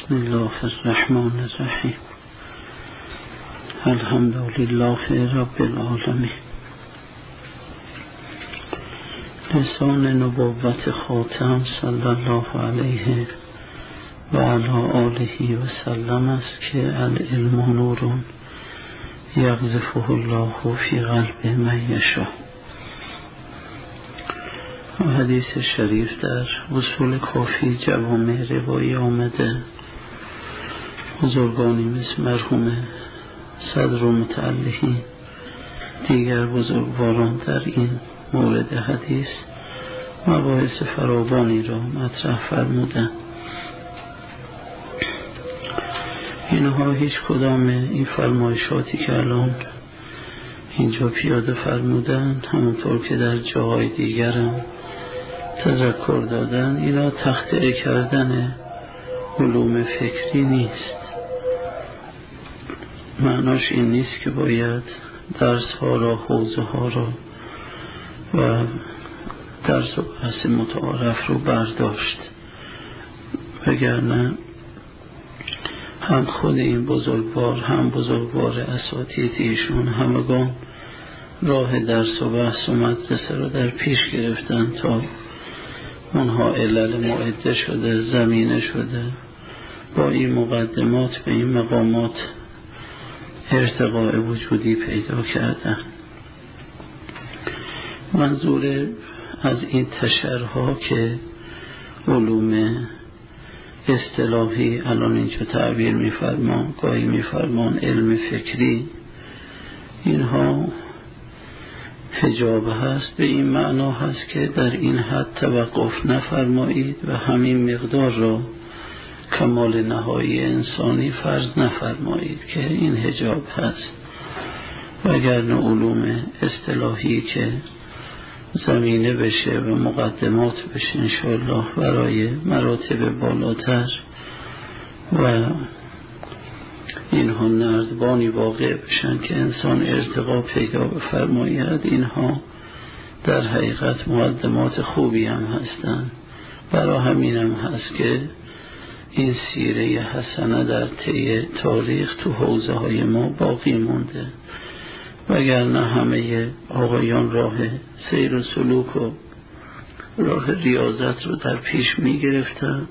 بسم الله الرحمن الرحیم. الحمد لله رب العالمین. لسان نبوت خاتم صلی الله علیه و علی آله و سلم است که العلم نور یقذفه الله فی قلب من یشاء. حدیث شریف در اصول کافی جوامع روایی آمده. بزرگانی مثل مرحوم صدر متعلقین، دیگر بزرگواران در این مورد حدیث مباحث فراوانی را مطرح فرمودند. اینها هیچ کدام این فرمایشاتی که الان اینجا پیاده فرمودن، همونطور که در جاهای دیگرم تذکر دادن، اینا تخطئه کردن علوم فکری نیست. معناش این نیست که باید درس ها را، حوزه ها را و درس و بحث متعارف رو برداشت، وگرنه هم خود این بزرگوار هم بزرگوار اساتید ایشون همگان راه درس و بحث و مدرسه رو در پیش گرفتن تا اونها علل معده شده، زمینه شده، با این مقدمات به این مقامات ارتقاء وجودی پیدا کردن. منظور از این تشرها که علوم اصطلاحی الان اینجا تعبیر می‌فرمان، گاهی می‌فرمان علم فکری، اینها حجاب هست. به این معنا هست که در این حد توقف نفرمایید و همین مقدار را کمال نهایی انسانی فرض نفرمایید که این حجاب هست. وگرنه علوم اصطلاحی که زمینه بشه و مقدمات بشه انشاءالله برای مراتب بالاتر و اینها نردبانی واقع بشن که انسان ارتقا پیدا بفرماید، اینها در حقیقت مقدمات خوبی هم هستند. برای همین هم هست که این سیره حسنه در طی تاریخ تو حوزه های ما باقی مونده، وگرنه همه آقایان راه سیر و سلوک و راه ریاضت رو در پیش می گرفتن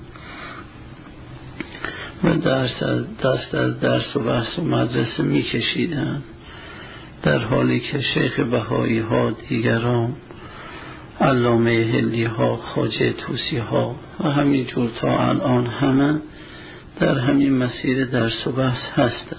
و دست از درس و بحث و مدرسه می کشیدن، در حالی که شیخ بهایی ها، دیگران، علامه هلی ها، خواجه طوسی ها و همین جور تا الان همه در همین مسیر درس و بحث هستن.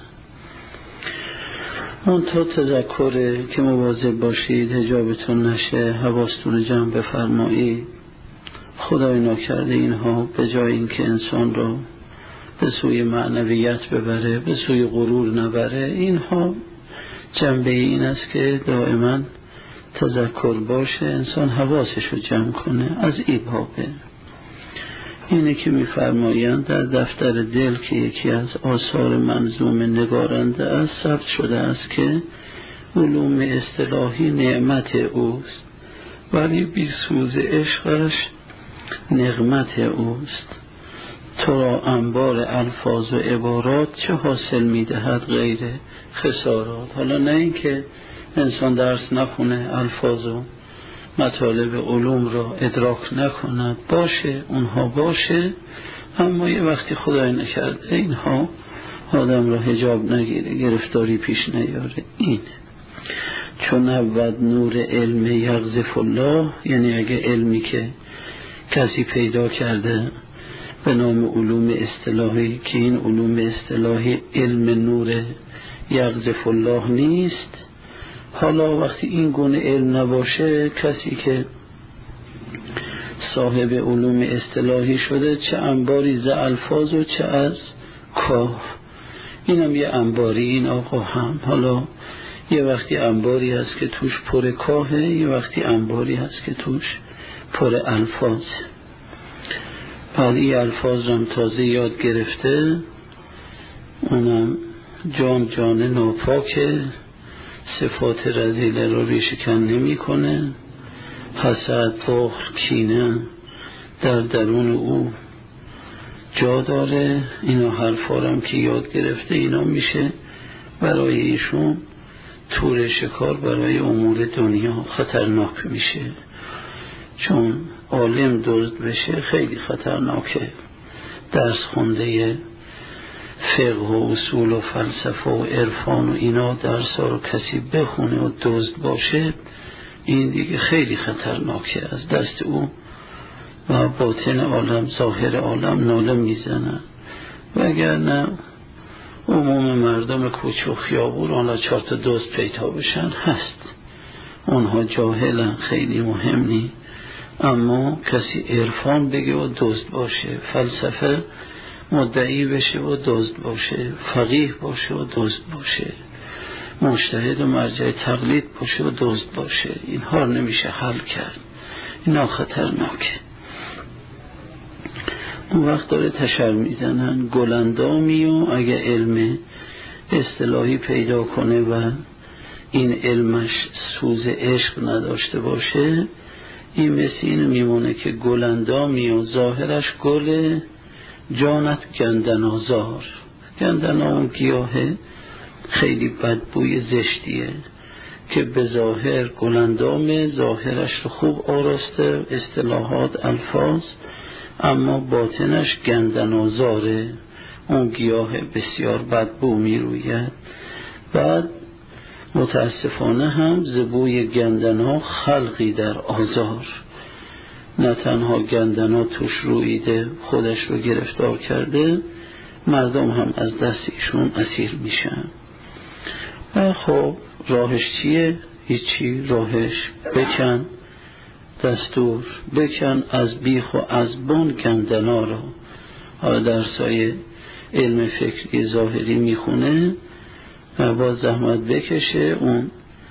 اون تا تذکره که مواظب باشید حجابتون نشه، حواستون جمع بفرمایید. خدای ناکرده اینها به جای اینکه انسان رو به سوی معنویت ببره، به سوی غرور نبره، اینها جنبه این است که دائما تذکر باشه، انسان حواسش رو جمع کنه. از این بابه اینه که می‌فرمایند در دفتر دل که یکی از آثار منظوم نگارنده است ثبت شده است که علوم اصطلاحی نعمت اوست، ولی بی سوز عشقش نقمت اوست. تو را انبار الفاظ و عبارات چه حاصل می‌دهد غیر خسارات. حالا نه اینکه انسان درس نخونه، الفاظ و مطالب علوم را ادراک نکند، باشه، اونها باشه، اما یه وقتی خدای نکرده اینها آدم را حجاب نگیره، گرفتاری پیش نیاره. این چون اول نور علم یقذف الله، یعنی اگه علمی که کسی پیدا کرده به نام علوم اصطلاحی که این علوم اصطلاحی علم نور یقذف الله نیست، حالا وقتی این گونه علم نباشه، کسی که صاحب علوم اصطلاحی شده چه انباری ز الفاظ و چه از کاف، اینم یه انباری، این آقا هم حالا یه وقتی انباری هست که توش پر کاهه، یه وقتی انباری هست که توش پر الفاظ. بعد این الفاظ هم تازه یاد گرفته، اونم جان ناپاکه، صفات رذیله رو ریشه‌کن نمی کنه، حسد، بخل، کینه در درون او جا داره. اینا حرفارم که یاد گرفته، اینا میشه برای ایشون تور شکار برای امور دنیا خطرناک میشه، چون عالم دزد بشه خیلی خطرناکه. درس خونده فقه و اصول و فلسفه و عرفان و اینا درسا رو کسی بخونه و دزد باشه، این دیگه خیلی خطرناکه. از دست او و باطن عالم ظاهر عالم ناله میزنن. وگرنه عموم مردم کوچه و خیابون حالا 4 تا دزد پیدا بشن هست، اونها جاهلن، خیلی مهم نی. اما کسی عرفان بگه و دزد باشه، فلسفه مدعی بشه و دزد باشه، فقیه باشه و دزد باشه، مجتهد و مرجع تقلید باشه و دزد باشه، اینها نمیشه حل کرد، اینا خطرناکه. اون وقت داره تشر میزنن گلندامی، و اگه علم اصطلاحی پیدا کنه و این علمش سوز عشق نداشته باشه، این مثل اینو میمونه که گلندامی و ظاهرش گل، جانت گندنازار. گندنا اون گیاه خیلی بدبوی زشتیه که به ظاهر گلندام، ظاهرش رو خوب آراسته، اصطلاحات الفاظ، اما باطنش گندنازاره، اون گیاه بسیار بدبو میروید. بعد متاسفانه هم زبوی گندنا خلقی در آزار، نه تنها گندنا توش رویده خودش رو گرفتار کرده، مردم هم از دست ایشون اسیر میشن. و خب راهش چیه؟ هیچی، راهش بکن، دستور بکن از بیخ و از بن گندنا را. حالا درسای علم فکری ظاهری میخونه و با زحمت بکشه، اون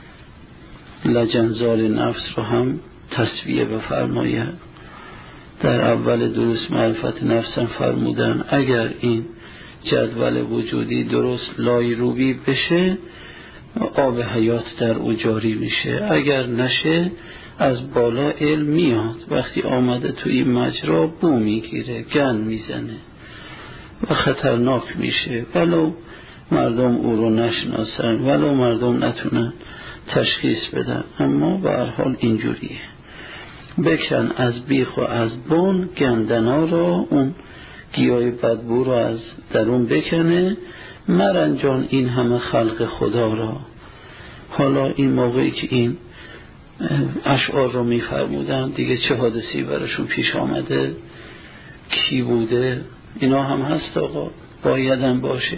لجنزار نفس رو هم تصفیه بفرماید. در اول دروس معرفت نفسم فرمودن اگر این جدول وجودی درست لایروبی بشه، آب حیات در او جاری میشه، اگر نشه از بالا علم میاد، وقتی آمده توی این مجرا بو میگیره، گن میزنه و خطرناک میشه، ولو مردم او رو نشناسن، ولو مردم نتونن تشخیص بدن، اما به هر حال اینجوریه. بکن از بیخ و از بن گندنا را، اون گیاه بدبو را از درون بکنه، مرنجان این همه خلق خدا را. حالا این موقعی که این اشعار رو میفرمودن دیگه چه حادثی براشون پیش آمده، کی بوده، اینا هم هست آقا، بایدن باشه.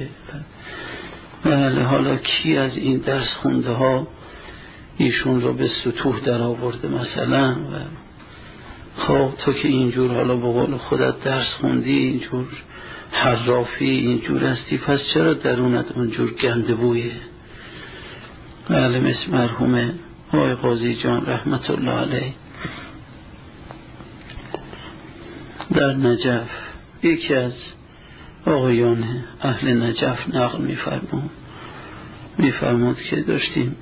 بله، حالا کی از این درس خونده ها ایشون رو به سطوح در آورده مثلا؟ و خب تو که اینجور حالا به قول خودت درس خوندی، اینجور حرافی، اینجور هستی، پس چرا درونت اونجور گنده بویه؟ بله، مثل مرحوم آقای قاضی جان رحمت الله علیه در نجف، یکی از آقایان اهل نجف نقل میفرمود که داشتیم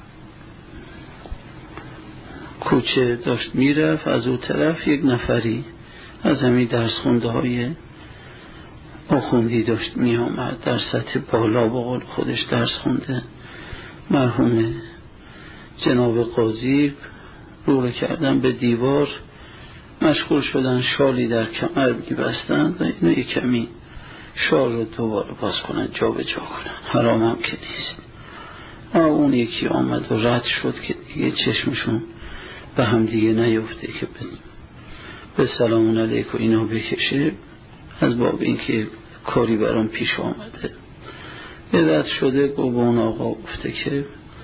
کوچه داشت میرفت، از اون طرف یک نفری از همین درس خونده های آخوندی داشت می آمد، در سطح بالا با قول خودش درس خونده. مرحوم جناب قاضی رو کردن به دیوار، مشغول شدن شالی در کمر می بستن و اینو یک کمی شال رو دوباره باز کنن، جا به جا کنن، حرام هم که نیست. اون یکی آمد و رد شد که دیگه چشمشون به هم دیگه نیفته که به سلام علیکم اینا بکشه، از باب اینکه کاری برام پیش آمده. به رد شده گو به اون آقا گفته که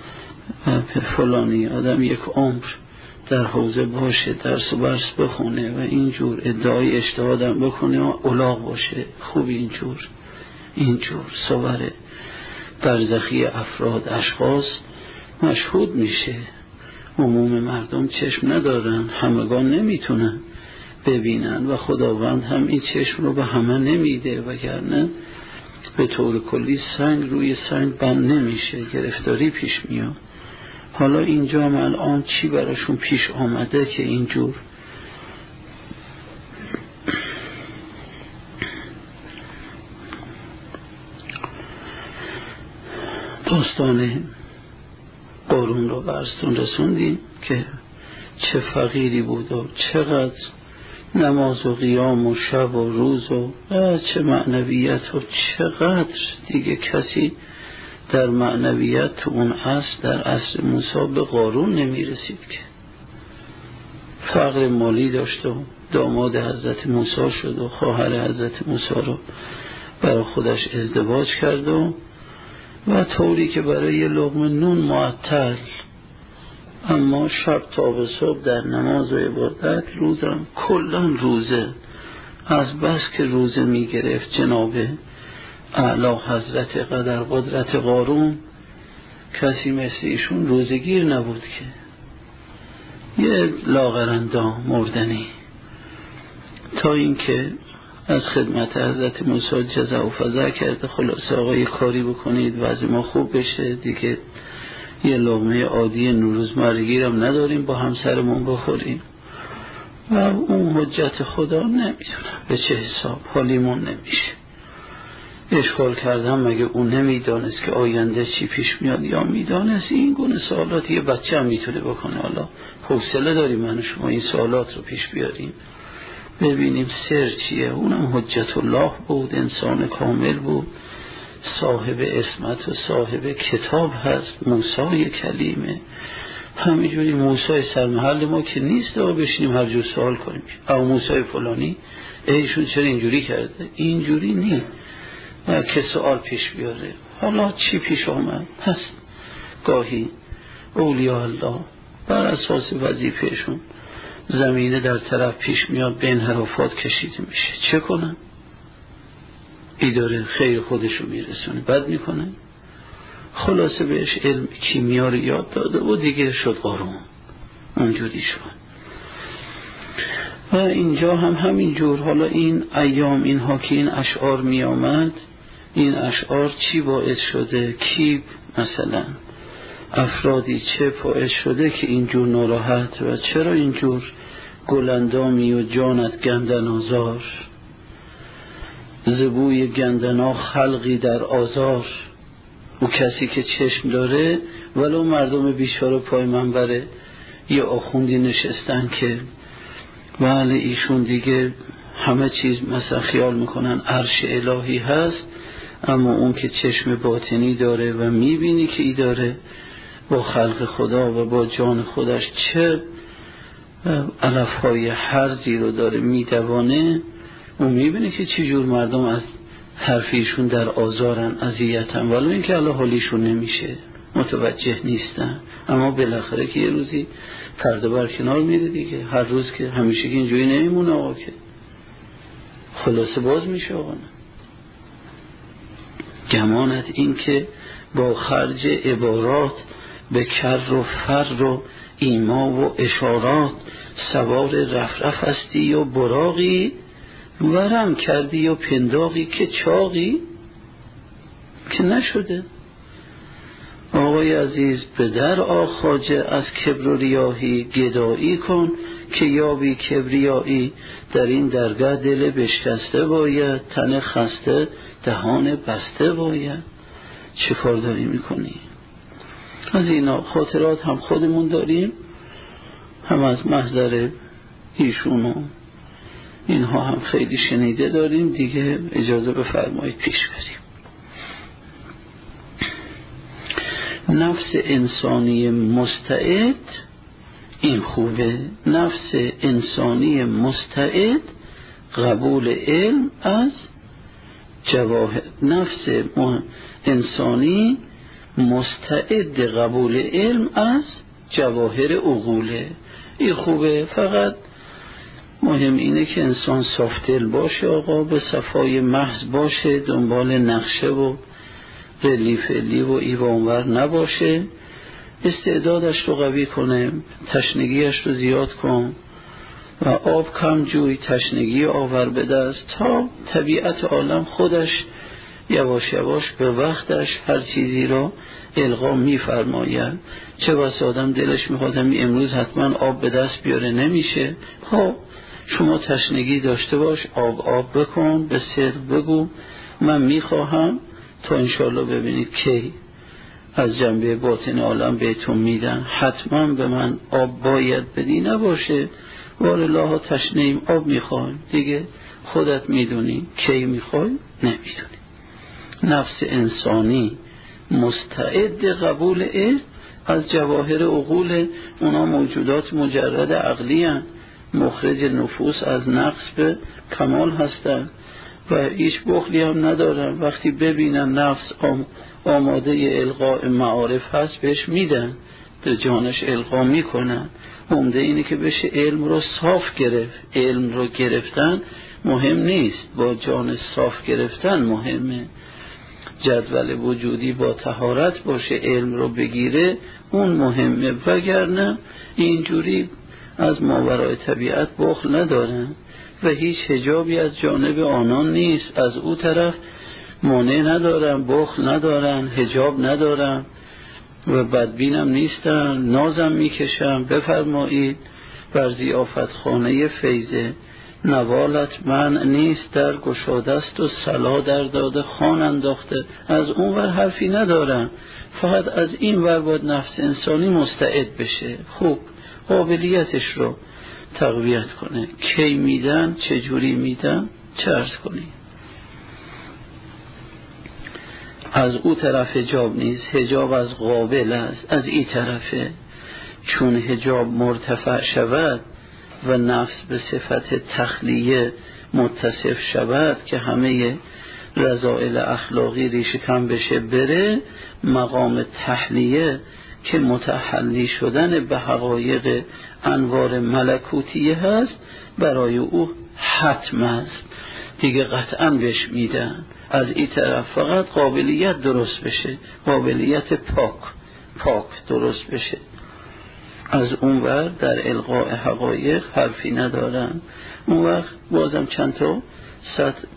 فلانی آدم یک عمر در حوزه باشه، درس و برس بخونه و اینجور ادعای اجتهادم بکنه و الاغ باشه، خوب اینجور صور برزخی افراد اشخاص مشهود میشه. عموم مردم چشم ندارن، همگان نمیتونن ببینن و خداوند هم این چشم رو به همه نمیده، وگرنه به طور کلی سنگ روی سنگ بند نمیشه، گرفتاری پیش میاد. حالا اینجا هم الان چی براشون پیش آمده که اینجور داستان قارون رو برستون رسوندیم که چه فقیری بود و چقدر نماز و قیام و شب و روز و چه معنویت و چقدر دیگه کسی در معنویت تو اون عصر، در عصر موسی، به قارون نمی رسید که فقر مالی داشت و داماد حضرت موسی شد و خواهر حضرت موسی رو برای خودش ازدواج کرد و طوری که برای یه لقمه نون معطل، اما شب تا به صبح در نماز و عبادت، روزم کلن روزه، از بس که روزه می گرفت جناب اعلی حضرت قدر قدرت قارون، کسی مثل ایشون روزگیر نبود که یه لاغرندام مردنی، تا اینکه از خدمت حضرت موسی جزع و فضع کرده خلاصه آقای کاری بکنید وضع ما خوب بشه دیگه، یه لقمه عادی نوروزمرگی هم نداریم با همسرمون بخوریم و اون حجت خدا نمیدونم به چه حساب حالیمون نمیشه. اشکال کردم مگه اون نمیدانست که آینده چی پیش میاد، یا میدانست؟ این گونه سوالات یه بچه هم میتونه بکنه. حالا حوصله داریم من و شما این سوالات رو پیش بیاریم ببینیم سر چیه. اونم حجت الله بود، انسان کامل بود، صاحب عصمت و صاحب کتاب هست، موسی کلیمه. همینجوری موسی سرمحل ما که نیست و بشینیم هر جور سوال کنیم او موسی فلانی ایشون چرا اینجوری کرده، اینجوری نیست که سوال پیش بیاره. حالا چی پیش آمد هست، گاهی اولیاء الله بر اساس وظیفهشون زمینه در طرف پیش میاد به انحرافات کشیده میشه، چه کنن؟ ای داره خیر خودشو میرسونه بد میکنه، خلاصه بهش علم کیمیا رو یاد داده و دیگه شد قارون، اونجوری شد. و اینجا هم همینجور. حالا این ایام اینها که این اشعار می آمد، این اشعار چی باعث شده، کی مثلا افرادی چه باعث شده که اینجور ناراحت و چرا اینجور گلندامی و جانت گندن آزار، زبوی گندنا خلقی در آزار. او کسی که چشم داره ولو مردم بیچاره پای منبره یه آخوندی نشستن که بله ایشون دیگه همه چیز مثلا خیال میکنن عرش الهی هست، اما اون که چشم باطنی داره و میبینی که ای داره با خلق خدا و با جان خودش چه علفهای هرزی رو داره میدوانه، اون میبینه که چی جور مردم از حرفیشون در آزارن، اذیتن، ولی این که الله حالیشون نمیشه، متوجه نیستن. اما بالاخره که یه روزی پرده بر کنار میره دیگه، هر روز که همیشه که اینجوری نمیمونه آقا، که خلاصه باز میشه آقا. گمانت این که با خرج عبارات به کر و فر و ایما و اشارات سوار رفرف هستی و براقی، ورم کردی و پنداقی که چاقی که نشده. آقای عزیز به در آخاجه از کبر و ریاهی گدایی کن که یابی کبریایی، در این درگاه دل بشکسته باید، تن خسته دهان بسته باید. چه کار داری میکنی؟ از اینا خاطرات هم خودمون داریم، هم از محضر ایشونو اینها هم خیلی شنیده داریم دیگه. اجازه بفرمایید پیش بریم. نفس انسانی مستعد، این خوبه، نفس انسانی مستعد قبول علم از جواهر، نفس انسانی مستعد قبول علم از جواهر عقوله. این خوبه، فقط مهم اینه که انسان صافدل باشه آقا، به صفای محض باشه، دنبال نقشه و ریلی و ایوانور نباشه، استعدادش رو قوی کنه، تشنگیش رو زیاد کن و آب کم جوی، تشنگی آور به دست، تا طبیعت عالم خودش یواش یواش به وقتش هر چیزی رو القا میفرماید. چه بس آدم دلش میخواد امروز حتما آب به دست بیاره، نمیشه. خب شما تشنگی داشته باش، آب بکن، به سر بگو من میخواهم، تا انشالله ببینید کی از جنبه باطن عالم بهتون میدن، حتما به من آب باید بدی نباشه والله تشنه‌ایم آب میخوایم دیگه خودت میدونی کی میخوای نمیدونی. نفس انسانی مستعد قبول از جواهر عقول، اونا موجودات مجرد عقلی هستند، مخرج نفوس از نقص به کمال هستند و هیچ بخلی هم ندارن. وقتی ببینن نفس آماده القاء معارف هست بهش میدن، به جانش القا میکنن. عمده اینه که بشه علم رو صاف گرفت. علم رو گرفتن مهم نیست، با جان صاف گرفتن مهمه. جدول وجودی با طهارت باشه علم رو بگیره اون مهمه، وگرنه اینجوری از ماورای طبیعت بخل ندارن و هیچ حجابی از جانب آنان نیست. از او طرف مانع ندارن، بخل ندارن، حجاب ندارن و بدبینم نیستن، نازم میکشن. بفرمایید بر ضیافت خانه فیضه نوالت من نیست، در گشاده است و صلا در داده خان انداخته. از اون ور حرفی ندارن، فقط از این ور باید نفس انسانی مستعد بشه، خوب قابلیتش رو تقویت کنه. کی میدن، چجوری میدن، چه عرض کنی. از او طرف حجاب نیست، حجاب از قابل است، از این طرفه. چون حجاب مرتفع شود و نفس به صفت تخلیه متصف شود که همه رذائل اخلاقی ریشه کم بشه بره، مقام تحلیه که متحلی شدن به حقایق انوار ملکوتیه هست برای او حتم است دیگه، قطعا بهش میدن. از این طرف فقط قابلیت درست بشه، قابلیت پاک درست بشه. از اون ور در القاء حقایق حرفی ندارن. اون وقت بازم چند تا سطر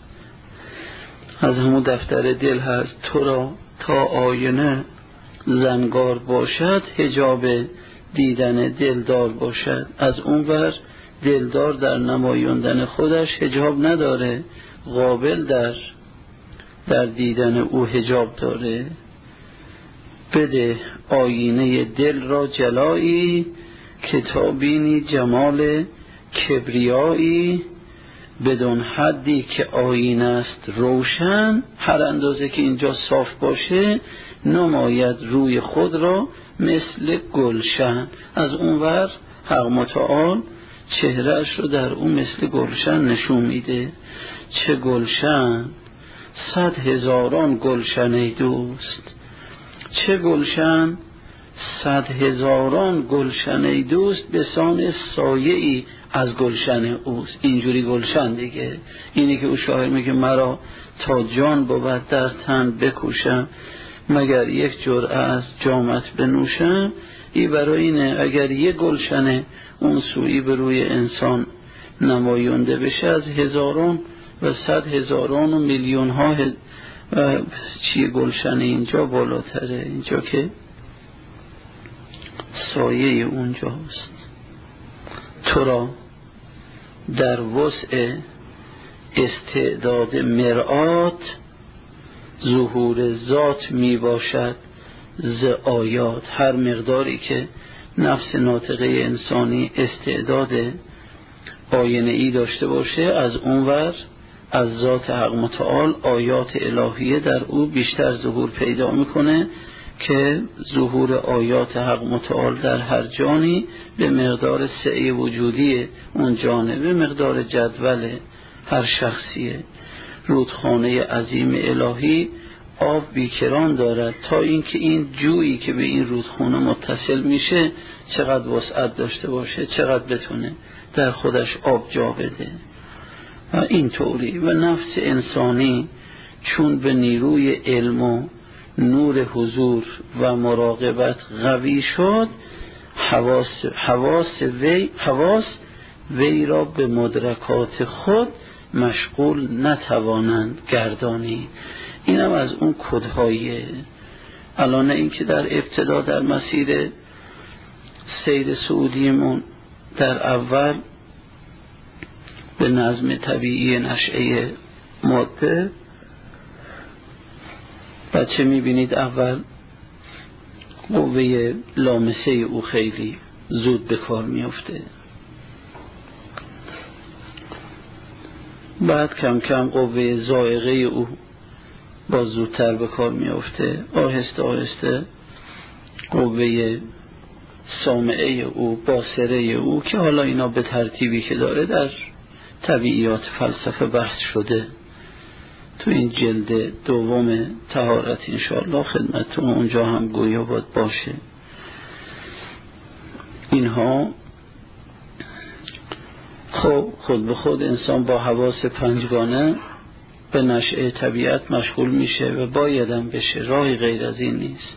از همون دفتر دل هست. تو را تا آینه زنگار باشد، حجاب دیدن دلدار باشد. از اون ور دلدار در نمایاندن خودش حجاب نداره، قابل در دیدن او حجاب داره. بده آینه دل را جلایی، کتابینی جمال کبریایی. بدون حدی که آینه است روشن، هر اندازه که اینجا صاف باشه نماید روی خود را مثل گلشن. از اون ور حق متعال چهرهش رو در اون مثل گلشن نشون میده. چه گلشن، 100,000 گلشن ای دوست. چه گلشن، 100,000 گلشن ای دوست، به سان سایه ای از گلشن اوست. اینجوری گلشن دیگه. اینی که او شاعر میگه مرا تا جان بود در تن بکوشم، مگر یک جرعه از جامت بنوشم. این برای اینه اگر یک گلشن اون سویی به روی انسان نمایانده بشه، از هزاران و 100,000 و میلیون ها چیه گلشن اینجا بالاتره. اینجا که سایه اونجاست. تو را در وسع استعداد مرآت، ظهور ذات می باشد ز آیات. هر مقداری که نفس ناطقه انسانی استعداد آینه ای داشته باشه، از اونور از ذات حق متعال آیات الهیه در او بیشتر ظهور پیدا میکنه که ظهور آیات حق متعال در هر جانی به مقدار سعی وجودی اون جانه، به مقدار جدول هر شخصیه. رودخانه عظیم الهی آب بیکران دارد، تا اینکه این جویی که به این رودخانه متصل میشه چقدر وسعت داشته باشه، چقدر بتونه در خودش آب جا بده. و این طوری و نفس انسانی چون به نیروی علم و نور حضور و مراقبت قوی شد، حواس وی را به مدرکات خود مشغول نتوانند گردانی. اینم از اون کدهاییه. الان این که در ابتدا در مسیر سیر سعودیمون در اول به نظم طبیعی نشأه ماده، بچه میبینید اول قوه لامسه او خیلی زود به کار میفته. بعد کم کم قوه ذائقه او باز زودتر به کار میفته. آهسته آهسته قوه سامعه او، باصره او، که حالا اینا به ترتیبی که داره در طبیعیات فلسفه بحث شده، تو این جلد دوم طهارت انشاءالله خدمتتون اونجا هم گویا باید باشه. اینها خب خود به خود انسان با حواس پنجگانه به نشأه طبیعت مشغول میشه و بایدم بشه، راهی غیر از این نیست.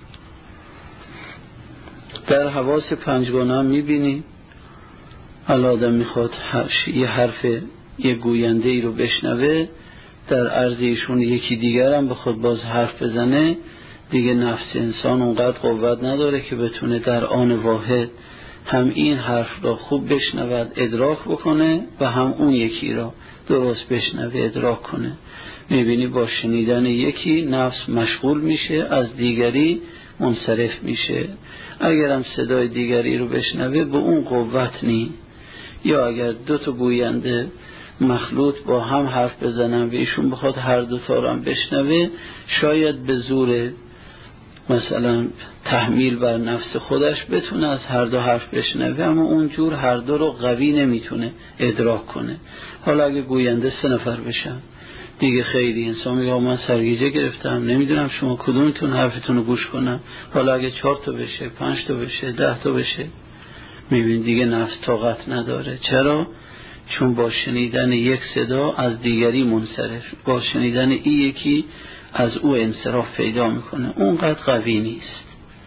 در حواس پنجگانه هم میبینی آدم میخواد یه حرف یه گوینده ای رو بشنوه، در عرض ایشون یکی دیگر هم بخواد باز حرف بزنه، دیگه نفس انسان اونقدر قوت نداره که بتونه در آن واحد هم این حرف را خوب بشنود ادراک بکنه و هم اون یکی را درست بشنوه ادراک کنه. میبینی با شنیدن یکی نفس مشغول میشه، از دیگری منصرف میشه. اگرم صدای دیگری رو بشنوه به اون قوت نی، یا اگر دو تا گوینده مخلوط با هم حرف بزنن و ایشون بخواد هر دو تا رو هم بشنوه، شاید به زور مثلا تحمیل بر نفس خودش بتونه از هر دو حرف بشنوه، اما اونجور هر دو رو قوی نمیتونه ادراک کنه. حالا اگه گوینده 3 نفر بشن دیگه خیلی انسان میگه من سرگیجه گرفتم، نمیدونم شما کدومتون حرفتون رو گوش کنم. حالا اگه 4 تا بشه، 5 تا بشه، 10 تا بشه، میبین دیگه نفس طاقت نداره. چرا؟ چون با شنیدن یک صدا از دیگری منصرف، با شنیدن این یکی از او انصراف پیدا میکنه، اونقدر قوی نیست.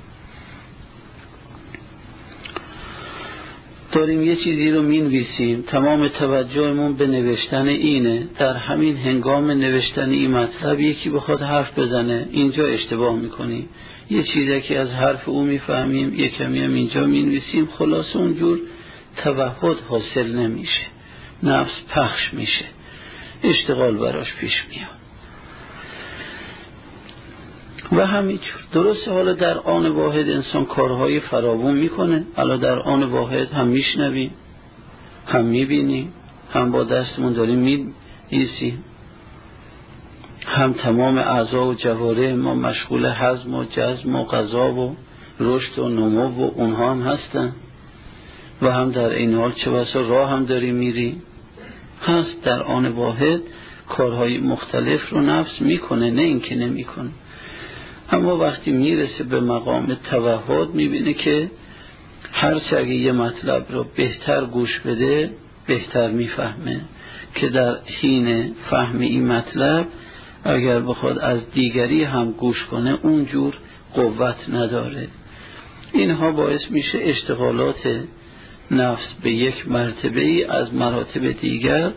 داریم یه چیزی رو مینویسیم، تمام توجهمون به نوشتن اینه، در همین هنگام نوشتن این مطلب یکی بخواد حرف بزنه اینجا اشتباه میکنیم، یه چیزی که از حرف او میفهمیم یه کمی هم اینجا مینویسیم، خلاص اونجور توحد حاصل نمیشه، نفس پخش میشه، اشتغال براش پیش میاد. و همینجور درسته. حالا در آن واحد انسان کارهای فراوون میکنه، حالا در آن واحد هم میشنویم، هم میبینیم، هم با دستمون داریم می‌نویسیم، هم تمام اعضا و جوارح ما مشغول هضم و جذب و غذا و رشد و نمو و اونها هم هستن، و هم در این حال چه بسا راه هم داریم میریم. هست در آن واحد کارهای مختلف رو نفس میکنه، نه اینکه نمیکنه. اما وقتی میرسه به مقام توحد میبینه که هرچه اگه یه مطلب رو بهتر گوش بده بهتر میفهمه، که در حین فهم این مطلب اگر بخواد از دیگری هم گوش کنه اونجور قوت نداره. اینها باعث میشه اشتغالات نفس به یک مرتبه ای از مراتب دیگر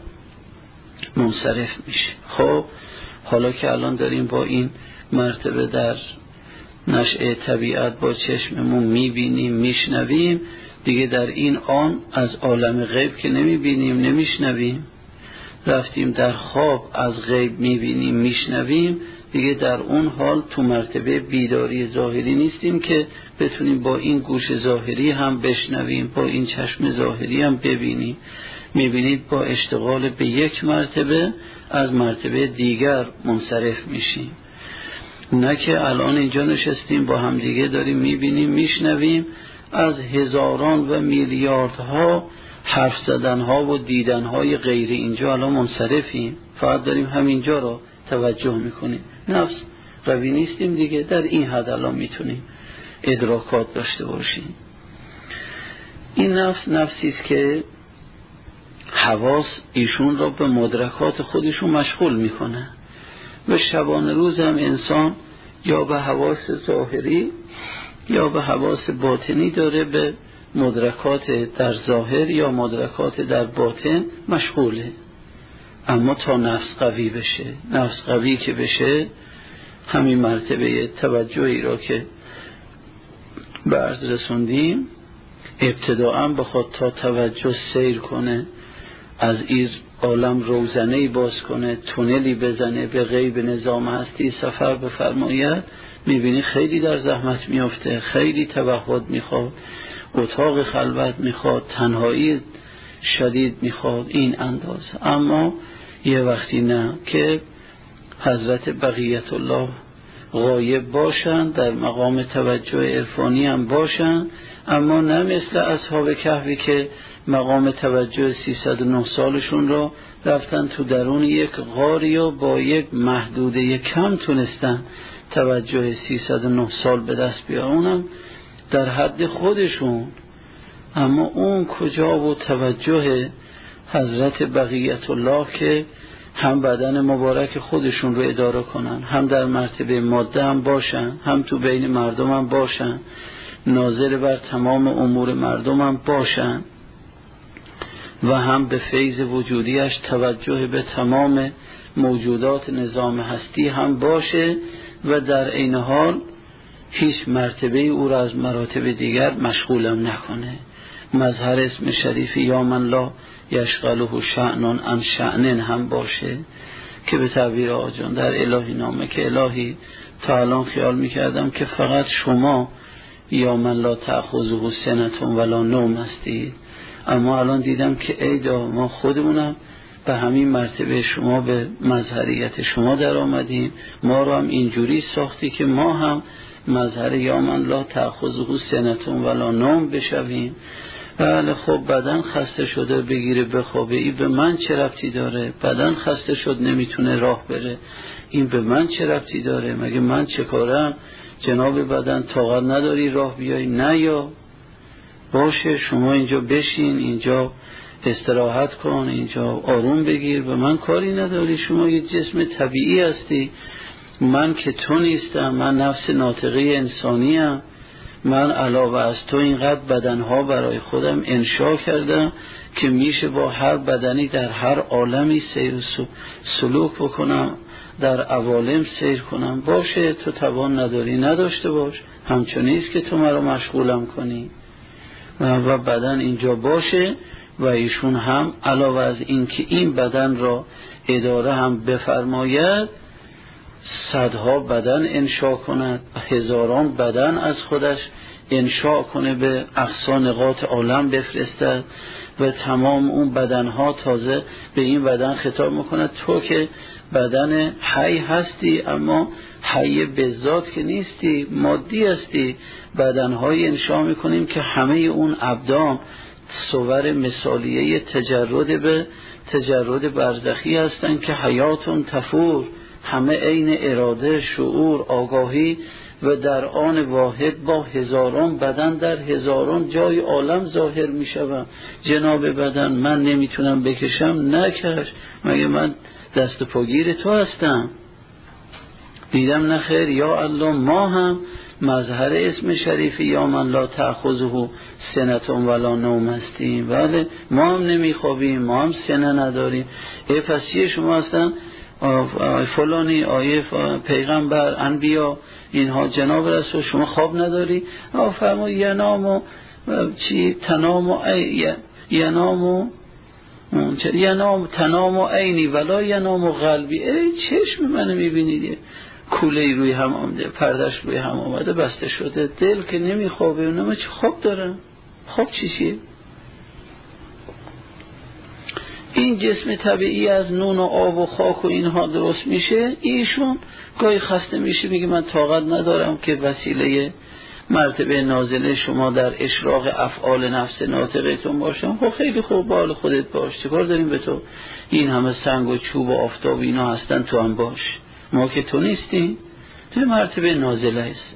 منصرف میشه. خب حالا که الان داریم با این مرتبه در نشأه طبیعت با چشممون میبینیم میشنویم، دیگه در این آن از عالم غیب که نمیبینیم نمیشنویم، رفتیم در خواب از غیب میبینیم میشنویم، دیگه در اون حال تو مرتبه بیداری ظاهری نیستیم که بتونیم با این گوش ظاهری هم بشنویم، با این چشم ظاهری هم ببینیم. میبینید با اشتغال به یک مرتبه از مرتبه دیگر منصرف میشیم، نه که الان اینجا نشستیم با هم دیگه داریم میبینیم میشنویم، از هزاران و میلیاردها حرف زدنها و دیدنهای غیر اینجا الان منصرفیم، فقط داریم همینجا رو توجه میکنیم. نفس قوی نیستیم دیگه، در این حد الان میتونیم ادراکات داشته باشیم. این نفس نفسیست که حواس ایشون را به مدرکات خودشون مشغول میکنه. و شبانه روز هم انسان یا به حواس ظاهری یا به حواس باطنی داره به مدرکات در ظاهر یا مدرکات در باطن مشغوله. اما تا نفس قوی بشه، نفس قوی که بشه، همین مرتبه توجهی را که به عرض رسوندیم ابتداءً بخواد تا توجه سیر کنه، از این عالم روزنه‌ای باز کنه، تونلی بزنه، به غیب نظام هستی سفر بفرماید، میبینی خیلی در زحمت میافته، خیلی توحد میخواد، اتاق خلوت میخواد، تنهایی شدید میخواد، این اندازه. اما یه وقتی نه که حضرت بقیت الله غایب باشن، در مقام توجه عرفانی هم باشن، اما نه مثل اصحاب کهفی که مقام توجه 309 سالشون رو رفتن تو درون یک غاری و با یک محدوده کم تونستن توجه 309 سال به دست بیارن، اونم در حد خودشون. اما اون کجا و توجه حضرت بقیت الله که هم بدن مبارک خودشون رو اداره کنن، هم در مرتبه ماده هم باشن، هم تو بین مردم هم باشن، ناظر بر تمام امور مردم هم باشن، و هم به فیض وجودیش توجه به تمام موجودات نظام هستی هم باشه، و در این حال هیچ مرتبه او را از مراتب دیگر مشغولم نکنه. مظهر اسم شریف یا من لا یشغله شأن عن شأن هم باشه، که به تعبیر آجان در الهی نامه که الهی تا الان خیال میکردم که فقط شما یا من لا تأخذه سنة ولا نوم هستید، اما الان دیدم که ایدا ما خودمونم به همین مرتبه شما، به مظهریت شما در آمدیم، ما رو هم اینجوری ساختی که ما هم مظهر یا من لا تأخذه سنة ولا نوم بشویم. بله خب بدن خسته شده بگیره بخوابه، این به من چه ربطی داره؟ بدن خسته شد نمیتونه راه بره، این به من چه ربطی داره؟ مگه من چه کارم؟ جناب بدن طاقت نداری راه بیای؟ نه یا باشه شما اینجا بشین، اینجا استراحت کن، اینجا آروم بگیر، به من کاری نداری، شما یه جسم طبیعی هستی، من که تو نیستم، من نفس ناطقه انسانیم، من علاوه از تو اینقدر بدنها برای خودم انشا کردم که میشه با هر بدنی در هر عالمی سیر و سلوک بکنم، در عوالم سیر کنم. باشه تو توان نداری، نداشته باش، همچنینست که تو مرا مشغولم کنی و بدن اینجا باشه. و ایشون هم علاوه از این که این بدن را اداره هم بفرماید، صدها بدن انشا کند، هزاران بدن از خودش انشا کنه، به اقصا نقاط عالم بفرستد و تمام اون بدنها تازه به این بدن خطاب میکند تو که بدن حی هستی، اما حی به ذات که نیستی، مادی هستی. بدنهای انشا میکنیم که همه اون ابدان صور مثالیه تجرد به تجرد برزخی هستن که حیاتون تفور، همه عین اراده، شعور، آگاهی و در آن واحد با هزاران بدن در هزاران جای عالم ظاهر می شوم. جناب بدن من نمیتونم بکشم، نکش، مگه من دست پاگیر تو هستم؟ دیدم نخیر، یا الله ما هم مظهر اسم شریف یا من لا تأخذه سنة ولا نوم هستیم. بله ما هم نمیخوابیم، ما هم سنه نداریم. پس چیه شما هستن فلانی آیه پیغمبر انبیا اینها جناب رسول، شما خواب نداری؟ فرما ینامو چی تنامو ینام تنامو عینی ولا ینامو قلبی. ای چشم منو میبینید کوله روی هم آمده، پردش روی هم آمده بسته شده، دل که نمیخوابه، اونم چه خواب دارم؟ خواب چیه؟ این جسم طبیعی از نون و آب و خاک و اینها درست میشه. ایشون گاهی خسته میشه میگه من طاقت ندارم که وسیله مرتبه نازله شما در اشراق افعال نفس ناطقتون باشم. خب خیلی خوب، با حال خودت باش، چه کار داریم به تو؟ این همه سنگ و چوب و آفتاب اینا هستن، تو هم باش، ما که تو نیستیم، تو مرتبه نازله است.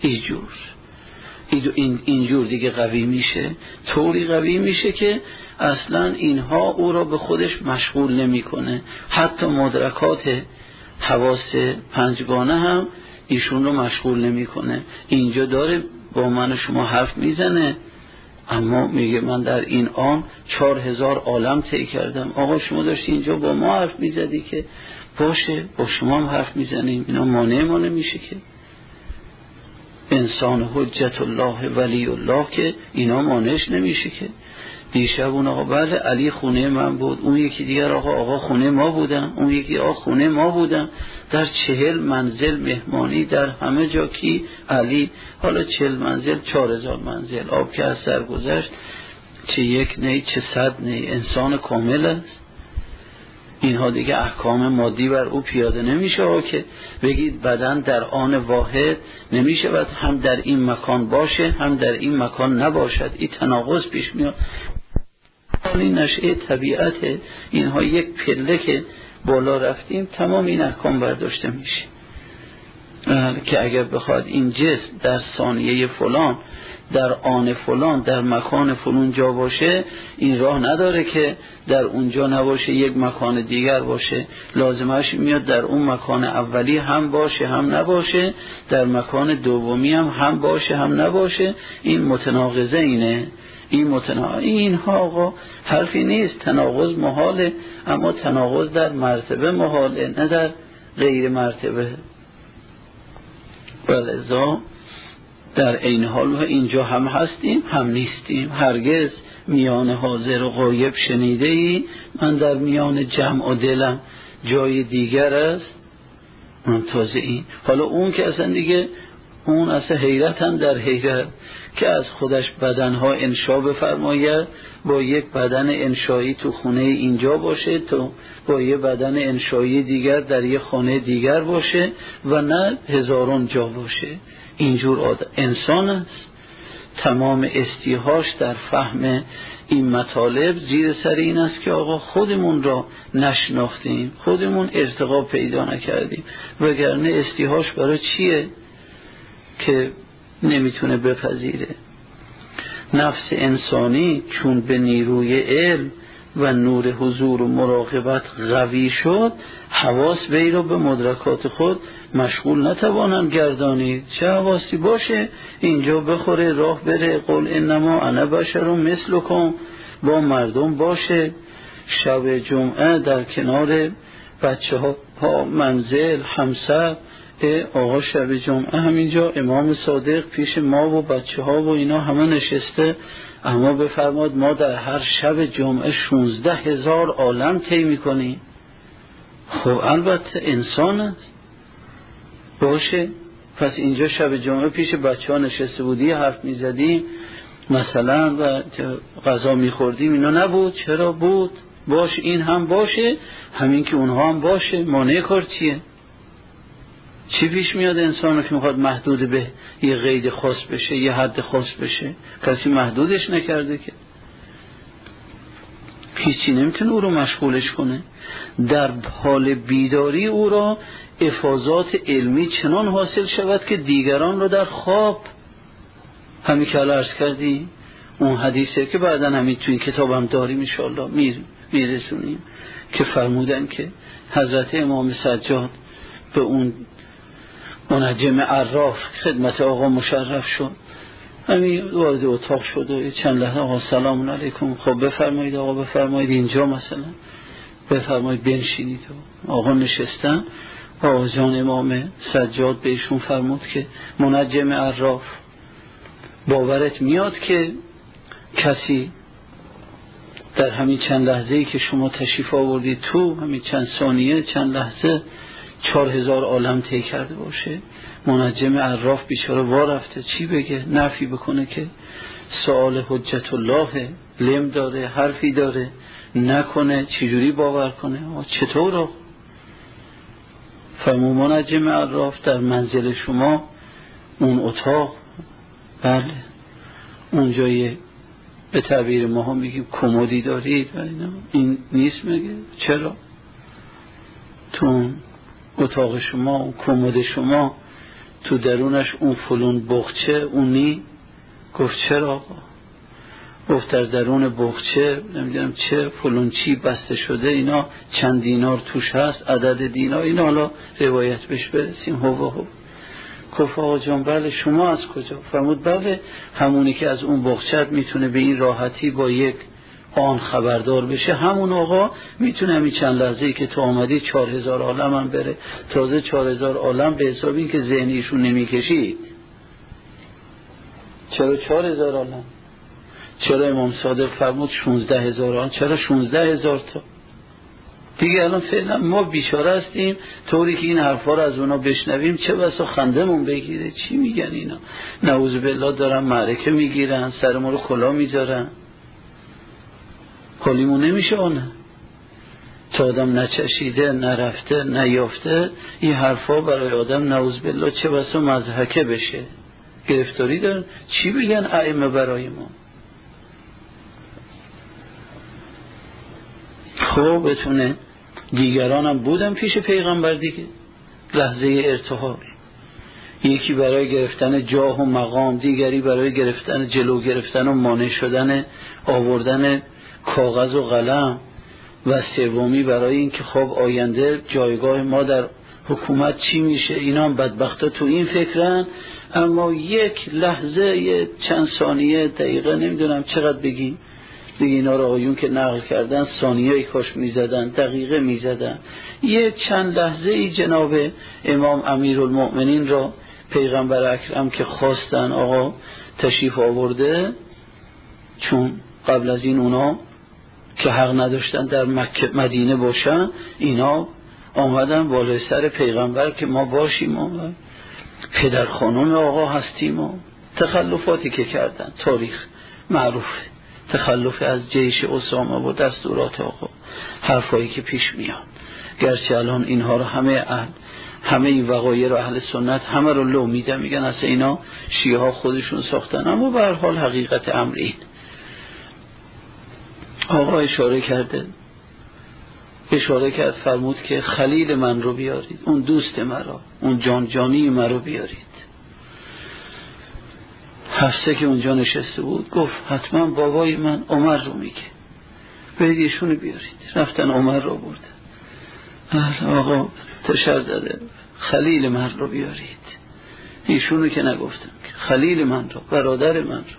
اینجور دیگه قوی میشه، طوری قوی میشه که اصلا اینها او را به خودش مشغول نمیکنه. حتی مدرکات حواس پنجگانه هم ایشون رو مشغول نمیکنه. اینجا داره با من و شما حرف میزنه، اما میگه من در این آن 4000 عالم طی کردم. آقا شما داشتی اینجا با ما حرف میزدی که باشه با شما هم حرف میزنیم، اینا مانع ما نمیشه که. انسان حجت الله ولی الله که اینا مانعش نمیشه که. دیشب اون آقا بله علی خونه من بود، اون یکی دیگر آقا خونه ما بودن، اون یکی آقا خونه ما بودن، در 40 منزل مهمانی در همه جا کی؟ علی. حالا 40 منزل 4000 منزل، آب که از سر گذشت چه 1 نی چه 100 نی، انسان کامل است. اینها دیگه احکام مادی بر او پیاده نمیشه که بگید بدن در آن واحد نمیشه باید هم در این مکان باشه هم در این مکان نباشد، این تناقض پیش میاد. این نشأه طبیعت اینها، یک پله که بالا رفتیم تمام این احکام برداشته میشه که اگر بخواد این جسم در ثانیه فلان در آن فلان در مکان فلان جا باشه، این راه نداره که در اونجا نباشه یک مکان دیگر باشه، لازمش میاد در اون مکان اولی هم باشه هم نباشه، در مکان دومی هم باشه هم نباشه. این متناقضه اینه، اینها آقا حرفی نیست، تناقض محاله، اما تناقض در مرتبه محاله نه در غیر مرتبه. ولذا در این حال اینجا هم هستیم هم نیستیم. هرگز میان حاضر و غایب شنیده ای من در میان جمع و دلم جای دیگر است؟ من تازه این حالا اون که اصلا دیگه اون اصلا حیرتن در حیرت که از خودش بدنها انشا بفرماید، با یک بدن انشایی تو خونه اینجا باشه، تو با یک بدن انشایی دیگر در یک خانه دیگر باشه و نه هزاران جا باشه. اینجور انسان است. تمام استیهاش در فهم این مطالب زیر سر این است که آقا خودمون را نشناختیم، خودمون ارتقا پیدا نکردیم، وگرنه استیهاش برای چیه که نمیتونه بپذیره. نفس انسانی چون به نیروی علم و نور حضور و مراقبت قوی شد، حواس وی را به مدرکات خود مشغول نتوانند گردانید. چه حواسی باشه؟ اینجا بخوره، راه بره، قل انما انا بشر مثلکم، با مردم باشه، شب جمعه در کنار بچه ها منزل همسر، آقا شب جمعه همینجا امام صادق پیش ما و بچه ها و اینا همه نشسته، اما بفرماد ما در هر شب جمعه 16,000 عالم طی میکنیم. خب البته انسان است باشه. پس اینجا شب جمعه پیش بچه ها نشسته بودی حرف میزدیم مثلا و غذا میخوردیم، اینا نبود؟ چرا بود؟ باش، این هم باشه، همین که اونها هم باشه، مانع کار چیه؟ چی پیش میاد انسان که میخواد محدود به یه قید خاص بشه، یه حد خاص بشه؟ کسی محدودش نکرده که هیچی نمیتونه او رو مشغولش کنه. در حال بیداری او را افاضات علمی چنان حاصل شود که دیگران رو در خواب، همین که عرض کردی اون حدیثه که بعدا همین تو این کتاب هم داریم انشاءالله میرسونیم که فرمودن که حضرت امام سجاد به اون منجم عراف خدمت آقا مشرف شد، همین وارد اتاق شد و چند لحظه آقا سلام علیکم، خب بفرمایید آقا، بفرمایید اینجا مثلا، بفرمایید بنشینید. آقا نشستن، آقا جان امام سجاد بهشون فرمود که منجم عراف، باورت میاد که کسی در همین چند لحظه‌ای که شما تشریف آوردید تو همین چند ثانیه چند لحظه 4,000 عالم طی کرده باشه؟ منجم عراف بیچاره وا رفته چی بگه؟ نفی بکنه که سؤال حجت الله، لم داره، حرفی داره، نکنه، چجوری باور کنه؟ چطور؟ فرمود منجم عراف در منزل شما اون اتاق، بله اونجای به تعبیر ما هم میگیم کمدی دارید، این نیست؟ میگه چرا؟ تو اتاق شما اون کمد شما تو درونش اون فلون بغچه اونی؟ گفت چرا آقا؟ گفت در درون بغچه نمیدونم چه فلون چی بسته شده، اینا چند دینار توش هست، عدد دینار، اینا حالا روایت بهش برسیم. هو گفت آقا جان بله، شما از کجا؟ فرمود بله همونی که از اون بغچت میتونه به این راحتی با یک آن خبردار بشه، همون آقا میتونه همین چند لحظه‌ای که تو آمدی 4,000 عالم هم بره، تازه 4,000 عالم به حساب این که ذهنیشون نمیکشید. چرا 4,000 عالم؟ چرا امام صادق فرمود 16,000 چرا 16,000 تا دیگه؟ الان فعلا ما بیچاره هستیم، طوری که این حرفا رو از اونا بشنویم چه بسا خندمون بگیره. چی میگن اینا؟ نعوذ بالله دارن معرکه میگیرن، سر ما رو کلاه میذارن، حالیمون نمیشه. نه تا آدم نچشیده، نرفته، نیافته، این حرفا برای آدم نعوذ بالله چه بسا مضحکه بشه. گرفتاری دارن. چی بگن ائمه برای ما؟ خب بتونه. دیگران هم بودن پیش پیغمبر دیگه، لحظه ارتحال، یکی برای گرفتن جاه و مقام، دیگری برای گرفتن جلو گرفتن و مانع شدن آوردن کاغذ و قلم، و سومی برای این که خب آینده جایگاه ما در حکومت چی میشه. اینا هم بدبختا تو این فکرن، اما یک لحظه، یه چند ثانیه، دقیقه، نمیدونم چقدر بگیم دیگه، اینا رو آقایون که نقل کردن ثانیه‌ای کاش میزدن، دقیقه میزدن. یه چند لحظه ای جناب امام امیرالمؤمنین را پیغمبر اکرم که خواستن آقا تشریف آورده، چون قبل از این اونا که حق نداشتن در مکه مدینه باشن، اینا آمدن بالای سر پیغمبر که ما باشیم، ما پدر خانم آقا هستیم. و تخلفاتی که کردن تاریخ معروفه، تخلف از جیش اسامه و دستورات آقا، حرفایی که پیش میاد. گرچه الان اینها رو همه این وقایع رو اهل سنت همه رو لو میدن، میگن اصلا اینا شیعه ها خودشون ساختن، اما به هر حال حقیقت امر این. آقا اشاره کرد فرمود که خلیل من رو بیارید، اون دوست مرا، اون جانی مرا بیارید. حفصه که اونجا نشسته بود گفت حتما بابای من عمر رو میگه، برید ایشونو بیارید. رفتن عمر رو بردن. آقا تشدد خلیل من رو بیارید. ایشونو که نگفتم، خلیل من رو، برادر من رو.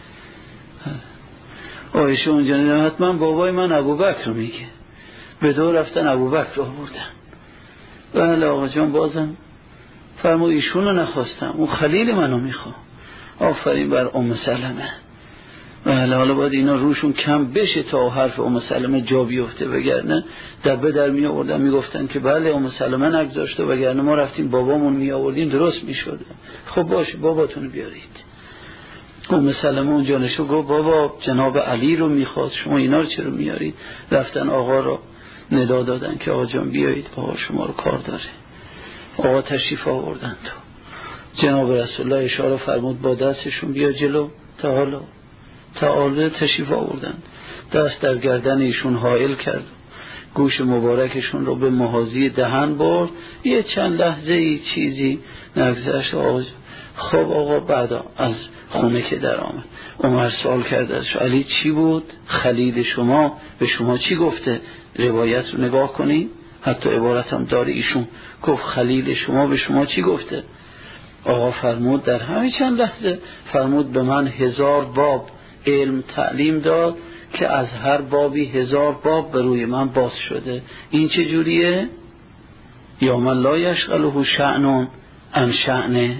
آیشه اونجا نیدم حتما بابای من ابوبکر رو میگه. به دو رفتن ابوبکر رو بردن. بله آقا جان بازم فرمود ایشونو نخواستم، اون خلیل منو میخوام. آفرین بر ام سلمه. بله حالا باید اینا روشون کم بشه تا حرف ام سلمه جا بیفته، وگرنه دبه در می آوردن میگفتن که بله ام سلمه نگذاشته، وگرنه ما رفتیم بابامون می آوردیم درست میشد. خب باشه باباتون بیارید. ام سلمه اونجا نشو گفت بابا جناب علی رو میخواد، شما اینا رو چرا میارید؟ رفتن آقا رو ندا دادن که آقا جان بیایید، آقا شما رو کار داره. آقا تشریف آوردن تو. جناب رسول الله اشاره فرمود با دستشون بیا جلو، تعالی تشریف آوردن، دست در گردن ایشون حائل کرد، گوش مبارکشون رو به محاذی دهن برد. یه چند لحظه ای چیزی نگذشت. خب آقا بعد از خونه که در آمد، عمر سوال کرد ازش علی چی بود؟ خلیل شما به شما چی گفته؟ روایت رو نگاه کنی، حتی عبارت هم داره ایشون گفت خلیل شما به شما چی گفته؟ آقا فرمود در همین چند لحظه فرمود به من 1000 باب علم تعلیم داد که از هر بابی 1000 باب به روی من باز شده. این چه جوریه؟ یا من لا یشغله شأن عن شأنه.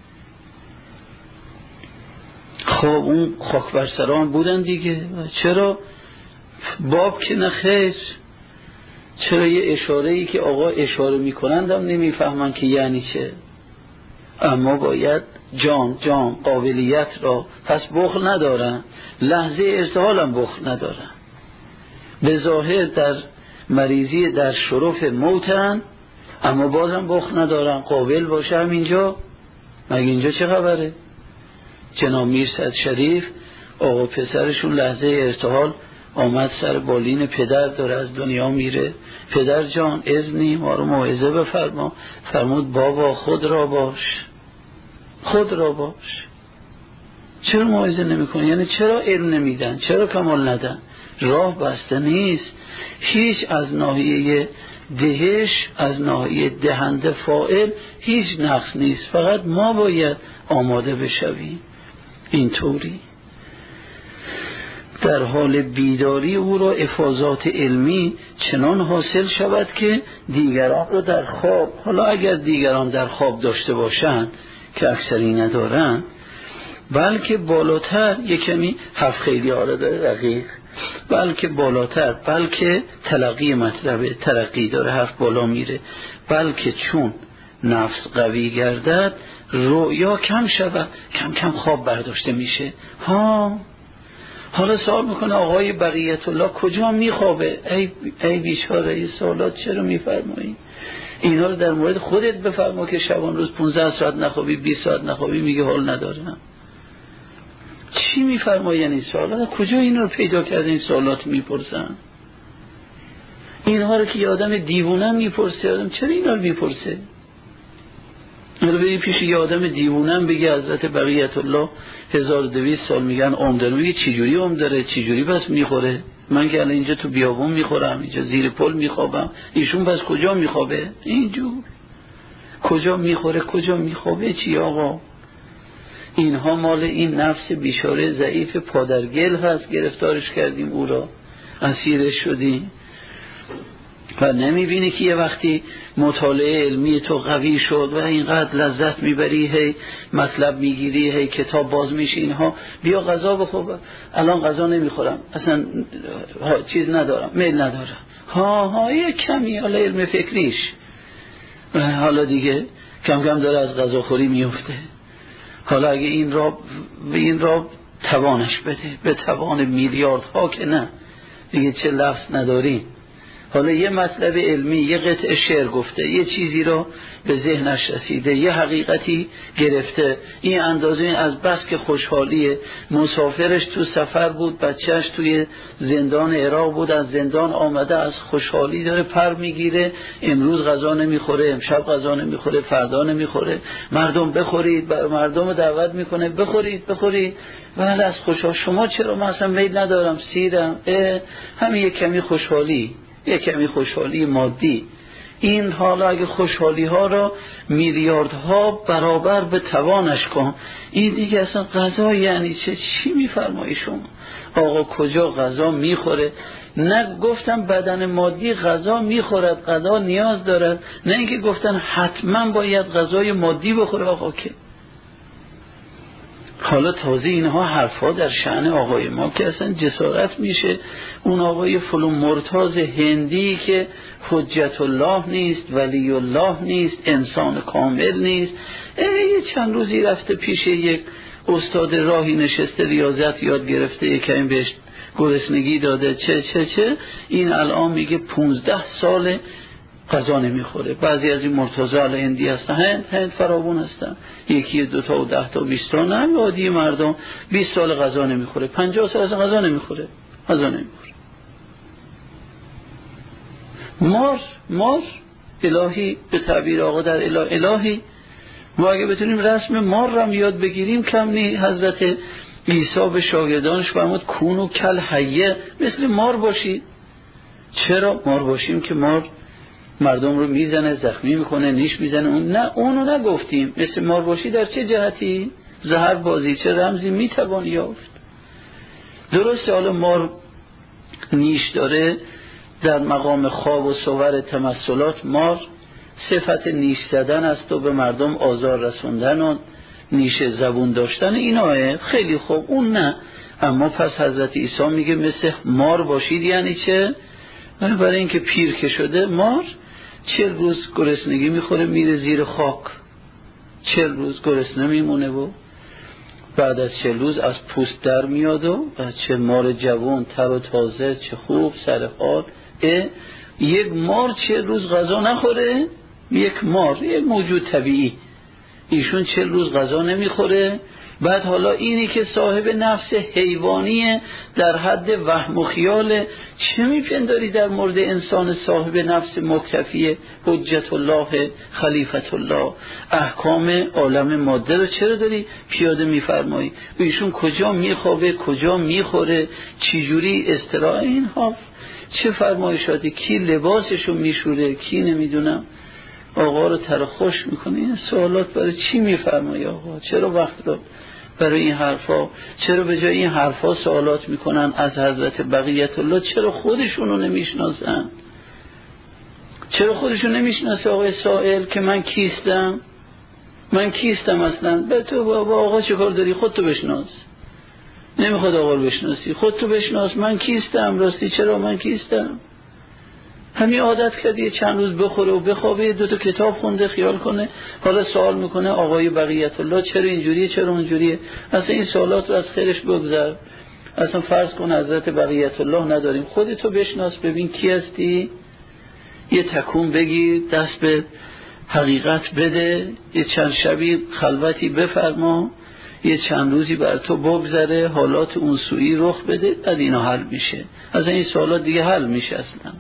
خب اون خاک بر سران بودن دیگه، چرا باب که نخیر، چرا یه اشاره‌ای که آقا اشاره میکنندم نمیفهمن که یعنی چه، اما باید جان قابلیت را، پس بخل ندارن، لحظه ارتحال هم بخل ندارن، به ظاهر در مریضی در شرف موتن، اما بازم بخل ندارن، قابل باشه همینجا. مگه اینجا چه خبره؟ جناب میر سعد شریف آقا پسرشون لحظه ارتحال آمد سر بالین پدر داره از دنیا میره، پدر جان اذنی ما رو موعظه بفرما. فرمود بابا خود را باش. چرا موعظه نمیکنی؟ یعنی چرا علم نمیدن؟ چرا کمال ندن؟ راه بسته نیست. هیچ از ناحیه دهش، از ناحیه دهنده فاعل هیچ نقص نیست، فقط ما باید آماده بشویم. اینطوری در حال بیداری او را افاضات علمی چنان حاصل شود که دیگران رو در خواب، حالا اگر دیگران در خواب داشته باشند که اکثری ندارن، بلکه بالاتر، یک کمی حرف خیلی آره داره دقیق، بلکه بالاتر، بلکه تلقی مطلبه، ترقی داره، حرف بالا میره، بلکه چون نفس قوی گردد رؤیا کم شود، کم کم خواب برداشته میشه. حالا سوال میکنه آقای بقیت الله کجا میخوابه؟ ای بیچاره، این سوالات چرا میفرمایی؟ اینا رو در مورد خودت بفرما که شبان روز 15 ساعت نخوابی، 20 ساعت نخوابی، میگه حال ندارم. چی میفرمایی این سوالات؟ کجا اینا رو پیدا کرده این سوالات میپرسن؟ اینها رو که یه آدم دیوونه میپرسه، آدم چرا اینا رو میپرسه؟ حالا بری پیش یه آدم دیوونه بگه حضرت بقیت الله 1200 سال میگن عمر داره، میگه چی جوری عمر داره، چی جوری بس میخوره؟ من که الان اینجا تو بیابون میخورم، اینجا زیر پل میخوابم، ایشون بس کجا میخوابه؟ اینجور کجا میخوره، کجا میخوابه؟ چی آقا؟ اینها مال این نفس بیچاره ضعیف پادرگل هست، گرفتارش کردیم، او را اسیرش شدیم و نمیبینی که یه وقتی مطالعه علمی تو قوی شد و اینقدر لذت میبری، هی مطلب میگیری، هی کتاب باز میشه، اینها بیا غذا بخور، الان غذا نمیخورم، اصلا چیز ندارم، میل ندارم، یه کمی حالا علم فکریش حالا دیگه کم کم داره از غذاخوری میفته. حالا اگه این را توانش بده، به توان میلیاردها که نه دیگه چه لفظ نداریم. حالا یه مطلب علمی، یه قطعه شعر گفته، یه چیزی رو به ذهنش رسیده، یه حقیقتی گرفته، این اندازه از بس که خوشحالیه، مسافرش تو سفر بود، بچهش توی زندان عراق بود، از زندان آمده، از خوشحالی داره پر میگیره، امروز غذا نمیخوره، امشب غذا نمیخوره، فردا نمیخوره، مردم بخورید، مردم دعوت میکنه بخورید ولی از خوشحال شما چرا؟ من اصلا میل ندارم، سیرم، همین یک کمی خوشحالی، یک کمی خوشحالی مادی. این حالا اگه خوشحالی ها را میلیاردها برابر به توانش کن، این دیگه اصلا غذا یعنی چی میفرمایی شما؟ آقا کجا غذا میخوره؟ نه گفتم بدن مادی غذا میخورد، غذا نیاز دارد، نه اینکه گفتن حتما باید غذای مادی بخوره. آقا که حالا تازه اینها حرفا در شأن آقای ما که اصلا جسارت میشه اون آقای فلان مرتاض هندی که حجت الله نیست، ولی الله نیست، انسان کامل نیست، یه چند روزی رفته پیش یک استاد راهی نشسته، ریاضت یاد گرفته، یکم بهش گرسنگی داده، چه این الان میگه 15 سال غذا نمیخوره. بعضی از این مرتضی هندی هستن، هند فراوون هستن، یکی 2 تا و 10 تا و 20 تا، نه عادی مردم 20 سال غذا نمیخوره، 50 سال غذا نمیخوره. مار الهی به تعبیر آقا در الهی ما اگه بتونیم رسم مار رو یاد بگیریم کم نی. حضرت عیسی به شاگردانش فرمود کونو کل حیه، مثل مار باشید. چرا مار باشیم؟ که مار مردم رو میزنه، زخمی میکنه، نیش میزنه. اونو نگفتیم مثل مار باشی در چه جهتی؟ زهر بازی چه رمزی میتوان یافت؟ درسته حالا مار نیش داره، در مقام خواب و صور تمثلات مار صفت نیش زدن است و به مردم آزار رسوندن و نیش زبون داشتن، ایناه خیلی خوب، اون نه. اما پس حضرت عیسی میگه مثل مار باشید، یعنی چه؟ برای اینکه پیر که شده مار 40 روز گرسنگی میخوره، میره زیر خاک، 40 روز گرسنه میمونه و بعد از 40 روز از پوست در میاد و چه مار جوان تر و تازه، چه خوب سر حال. یک مار 40 روز غذا نخوره، یک مار، یک موجود طبیعی، ایشون 40 روز غذا نمیخوره. بعد حالا اینی که صاحب نفس حیوانی در حد وهم و خیال، چه میپنداری در مورد انسان صاحب نفس مکتفی حجت الله خلیفت الله؟ احکام عالم ماده رو چرا داری پیاده میفرمایی؟ ایشون کجا میخوابه، کجا میخوره، چجوری استراحت؟ اینها چه فرمایشاتی؟ کی لباسشو میشوره، کی نمیدونم آقا رو ترخوش میکنه؟ این سوالات برای چی میفرمایی آقا؟ چرا وقت رو برای این حرفا؟ چرا به جای این حرفا سوالات میکنن از حضرت بقیت الله؟ چرا خودشونو نمیشناسن؟ چرا خودشون نمیشناسه آقای سائل که من کیستم؟ من کیستم اصلا؟ به تو با آقا چه کار داری؟ خودتو بشناس. نمیخواد آقا رو بشناسی، خودتو بشناس. من کیستم؟ راستی چرا من کیستم؟ همین عادت کردی چند روز بخوره و بخوابه، 2 تا کتاب خونده خیال کنه، حالا سوال میکنه آقای بقیت الله چرا اینجوریه چرا اونجوریه. اصلا این سوالات رو از خیرش بگذر. اصلا فرض کن حضرت بقیت الله نداریم، خودتو بشناس، ببین کی هستی، یه تکون بگیر، دست به حقیقت بده، یه چند شبی خلوتی بفرما، یه چند روزی بر تو بگذره، حالات اون سویی رخ بده، بعد اینا حل میشه. از این سوالات دیگه حل میشه اصلا.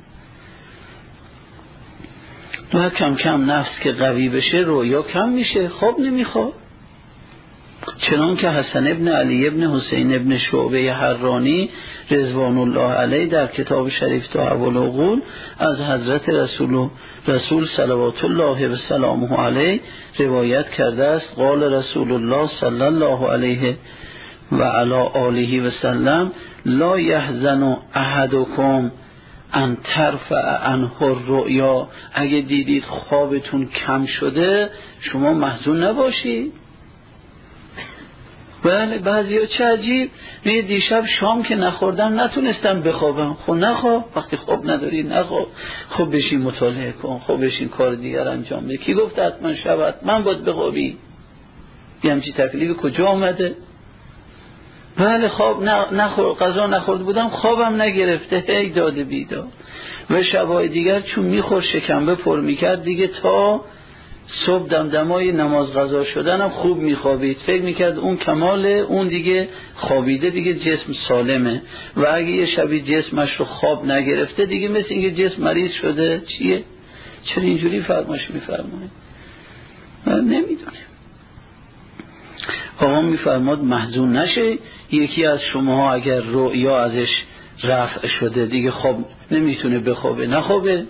و کم کم نفس که قوی بشه رویا کم میشه، خواب نمیخواد. چنان که حسن ابن علی ابن حسین ابن شعبه حرانی رضوان الله علیه در کتاب شریف تحول العقول از حضرت رسول صلوات الله و سلامه علیه روایت کرده است. قال رسول الله صلی الله علیه و علی آله و سلم لا یحزن احدکم ان ترفع عنه الرؤیا. اگه دیدید خوابتون کم شده شما محزون نباشید. بله بعضی ها چه عجیب، میگه دیشب شام که نخوردم نتونستم بخوابم. خب نخواب، وقتی خواب نداری نخواب، خب بشین مطالعه کن، خب بشین کار دیگر انجام بده. کی گفت حتما شب حتما باید بخوابی؟ یه همچی تکلیف کجا آمده؟ بله خواب غذا نخورد بودم خوابم نگرفته، هی داده بیدار. و شبای دیگر چون میخور شکمبه پر میکرد دیگه تا صبح دمدمای نماز قضا شدنم خوب میخوابید، فکر میکرد اون کماله، اون دیگه خوابیده، دیگه جسم سالمه. و اگه یه شبی جسمش رو خواب نگرفته دیگه مثل اینکه جسم مریض شده. چیه؟ چرا اینجوری فرمایش میفرمایید؟ من نمیدونم. آقا میفرماد محزون نشه. یکی از شما اگر رؤیا ازش رفع شده دیگه خواب نمیتونه بخوابه، نخوابه.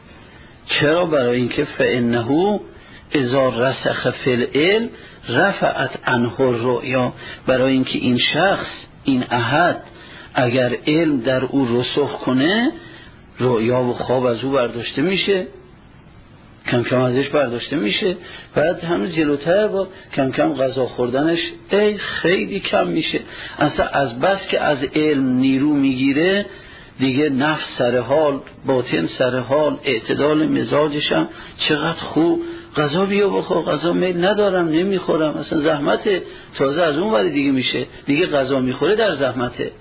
چرا؟ برای اینکه فانه اذا رسخ فی العلم رفعت عنه الرؤیا. برای اینکه این شخص، این احد، اگر علم در او رسوخ کنه رؤیا و خواب از او برداشته میشه، کم کم ازش برداشته میشه. بعد همون جلوتر با کم کم غذا خوردنش خیلی کم میشه. اصلا از بس که از علم نیرو میگیره دیگه نفس سر حال، باطن سر حال، اعتدال مزاجش هم چقدر خوب. غذا بیا بخور، غذا میل ندارم نمیخورم، اصلا زحمته. تازه از اون ولی دیگه میشه دیگه غذا میخوره در زحمته.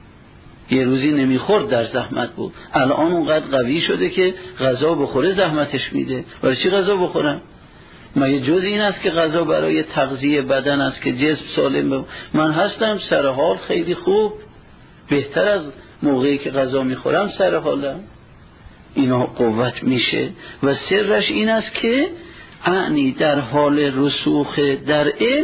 یه روزی نمیخورد در زحمت بود، الان اونقدر قوی شده که غذا بخوره زحمتش میده. برای چی غذا بخورم؟ مگه جز این است که غذا برای تغذیه بدن است که جسم سالم من هستم سر حال خیلی خوب، بهتر از موقعی که غذا میخورم سر حالم. اینا قوت میشه و سرش این است که اعنی در حال رسوخ در علم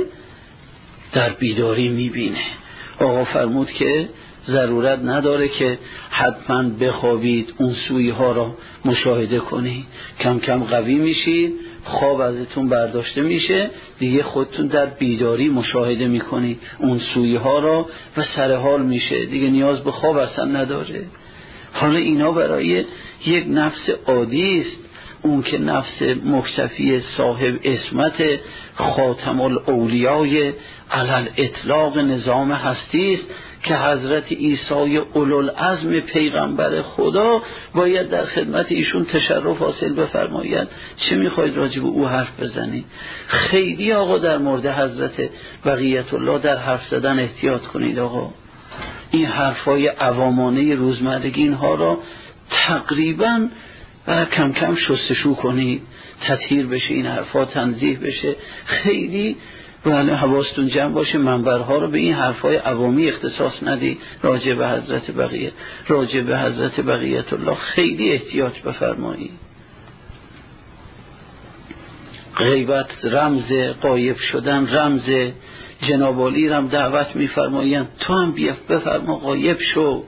در بیداری میبینه. آقا فرمود که ضرورت نداره که حتما بخوابید اون سویی ها را مشاهده کنید. کم کم قوی میشید، خواب ازتون برداشته میشه، دیگه خودتون در بیداری مشاهده میکنید اون سویی ها را و سر حال میشه، دیگه نیاز به خواب اصلا نداره. حالا اینا برای یک نفس عادی است. اون که نفس مکتفی صاحب اسمت خاتم الاولیای علل اطلاق نظام هستی است که حضرت عیسی اولوالعزم پیغمبر خدا باید در خدمت ایشون تشرف حاصل بفرماید. چه میخواید راجع به او حرف بزنید؟ خیلی آقا در مورد حضرت بقیت الله در حرف زدن احتیاط کنید. آقا این حرفای عوامانه روزمرگی اینها را تقریبا کم کم شستشو کنید، تطهیر بشه این حرفا، تنزیه بشه. خیلی بله حواستون جمع باشه، منبرها رو به این حرفای عوامی اختصاص ندید. راجع به حضرت بقیت الله خیلی احتیاط بفرمایید. غیبت رمز، غایب شدن رمز. جناب علی رم دعوت میفرمایند تو هم بفرما غایب شو.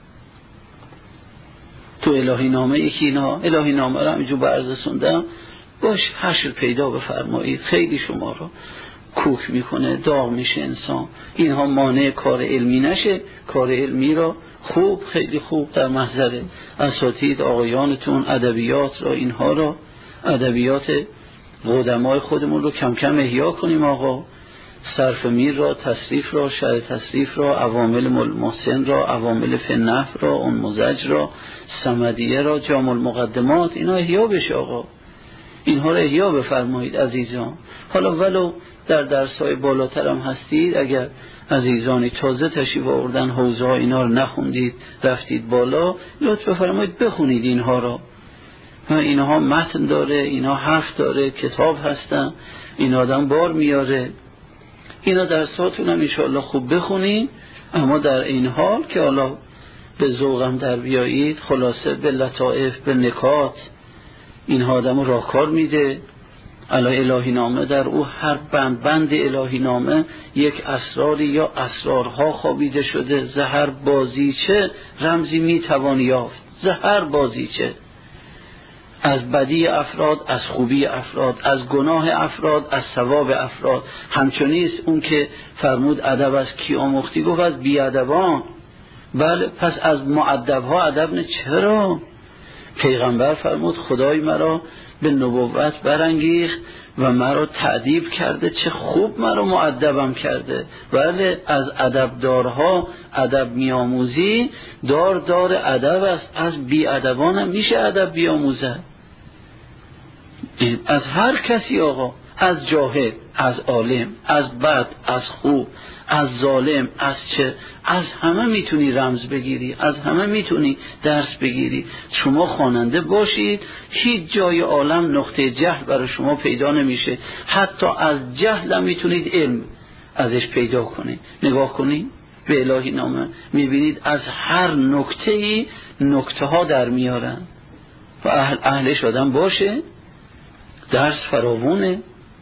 تو الهی نامه یکی اینا الهی نامه رو همینجور بررسوندم، باش حشر پیدا بفرمایید. خیلی شما رو کوک میکنه، داغ میشه انسان. اینها مانع کار علمی نشه. کار علمی را خوب، خیلی خوب در محضر اساتید آقایانتون ادبیات را، اینها را ادبیات قدمای خودمون رو کم کم احیا کنیم آقا. صرف میر را، تصریف را، شرع تصریف را، عوامل محسن را، عوامل فنف را، اون مزج را، صمدیه را، جامع المقدمات، اینا احیا بشه آقا. اینها را احیا بفرمایید عزیزان. حالا ولو در درس‌های بالاتر هم هستید، اگر عزیزانی تازه تشریف آوردن حوزه ها اینا رو نخوندید رفتید بالا، لطف بفرمایید بخونید اینها را. اینها متن داره، اینها حرف داره، کتاب هستن، این آدم بار میاره. اینا درساتون هم انشاءالله خوب بخونید، اما در این حال که حالا به ذوقم در بیایید، خلاصه به لطائف، به نکات، اینها آدم راهکار میده. الهی نامه در او هر بند الهی نامه یک اسراری یا اسرارها خوابیده شده. زهر بازیچه رمزی میتوان یافت، زهر بازیچه از بدی افراد، از خوبی افراد، از گناه افراد، از ثواب افراد. همچنیست اون که فرمود ادب از کی آموختی، گفت از بیادبان. بله، پس از مؤدبها ادب نه. چرا؟ پیغمبر فرمود خدای مرا به نبوت برانگیخت و مرا تأدیب کرده، چه خوب مرا مؤدبم کرده. بله، از ادبدارها ادب میآموزی، دار ادب است. از بی ادبان هم میشه ادب بیاموزه، از هر کسی آقا، از جاهل، از عالم، از بد، از خوب، از ظالم، از چه، از همه میتونی رمز بگیری، از همه میتونی درس بگیری. شما خواننده باشید، هیچ جای عالم نقطه جهل برای شما پیدا نمیشه. حتی از جهل هم میتونید علم ازش پیدا کنید. نگاه کنید به الهی نامه، میبینید از هر نکته‌ای نکته ها در میارن و اهلش آدم باشه، درس فراوونه.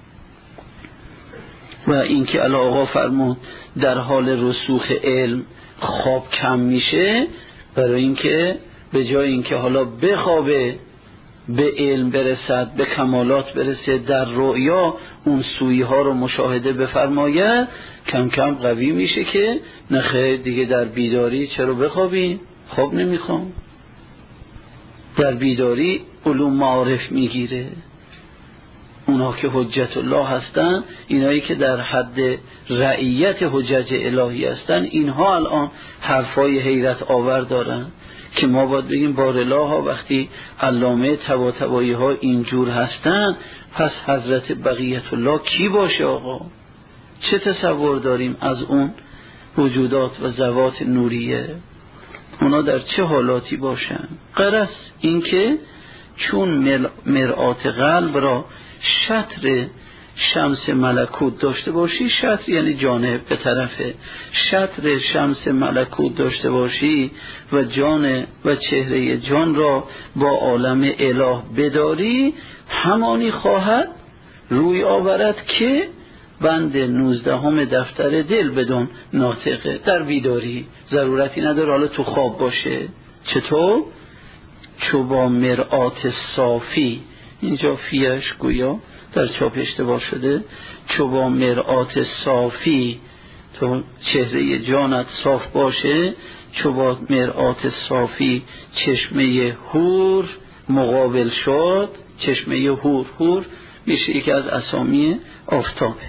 و اینکه الا آقا فرمود در حال رسوخ علم خواب کم میشه، برای اینکه به جای اینکه حالا بخوابه به علم برسد، به کمالات برسه، در رؤیا اون سویی ها رو مشاهده بفرماید، کم کم قوی میشه که نخیر دیگه در بیداری چرا بخوابیم؟ خواب نمیخوام. در بیداری علوم معارف میگیره. اونا که حجت الله هستن، اینایی که در حد رعیت حجج الهی هستن، اینها الان حرفای حیرت آور دارن که ما باید بگیم بارالله ها وقتی علامه طباطبایی ها اینجور هستن، پس حضرت بقیت الله کی باشه آقا؟ چه تصور داریم از اون وجودات و ذوات نوریه؟ اونا در چه حالاتی باشن؟ قرص این که چون مرآت قلب را شطر شمس ملکوت داشته باشی، شطر یعنی جانب به طرفه، شطر شمس ملکوت داشته باشی و جان و چهره جان را با عالم اله بداری، همانی خواهد روی آورد که بند 19 دفتر دل بدون ناطقه. در بیداری ضرورتی نداره حالا تو خواب باشه. چطور؟ چو با مرآت صافی، اینجا فیش گویا در چاپ اشتباه شده، چو با مرآت صافی تو چهره جانت صاف باشه، چو با مرآت صافی چشمه حور مقابل شد. چشمه حور میشه یکی از اسامی آفتابه.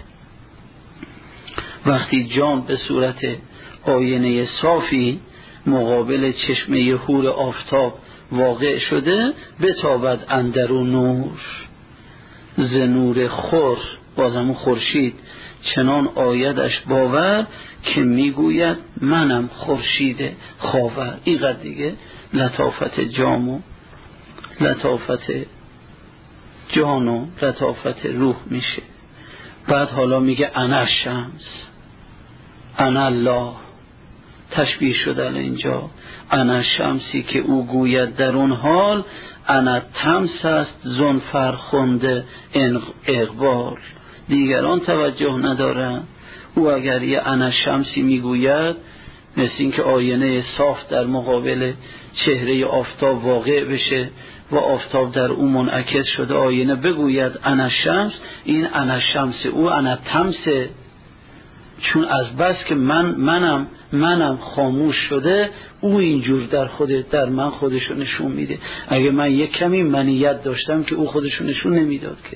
وقتی جان به صورت آینه صافی مقابل چشمه حور آفتاب واقع شده، بتابد اندرو نور ز نور خور، بازم خورشید چنان آیدش باور که میگوید منم خورشید خاور. اینقدر دیگه لطافت جام و لطافت جان و لطافت روح میشه. بعد حالا میگه انا شمس، انا الله، تشبیه شده اینجا. انا شمسی که او گوید در اون حال، انا تمس است زن فرخنده اقبال. دیگران توجه ندارن، او اگر یه انا شمسی میگوید، مثل این که آینه صاف در مقابل چهره آفتاب واقع بشه و آفتاب در او منعکس شده، آینه بگوید انا شمس، این انا شمس او انا تمسه. چون از بس که منم خاموش شده، او اینجور در من خودشو نشون میده. اگه من یک کمی منیت داشتم که او خودشو نشون نمیداد که.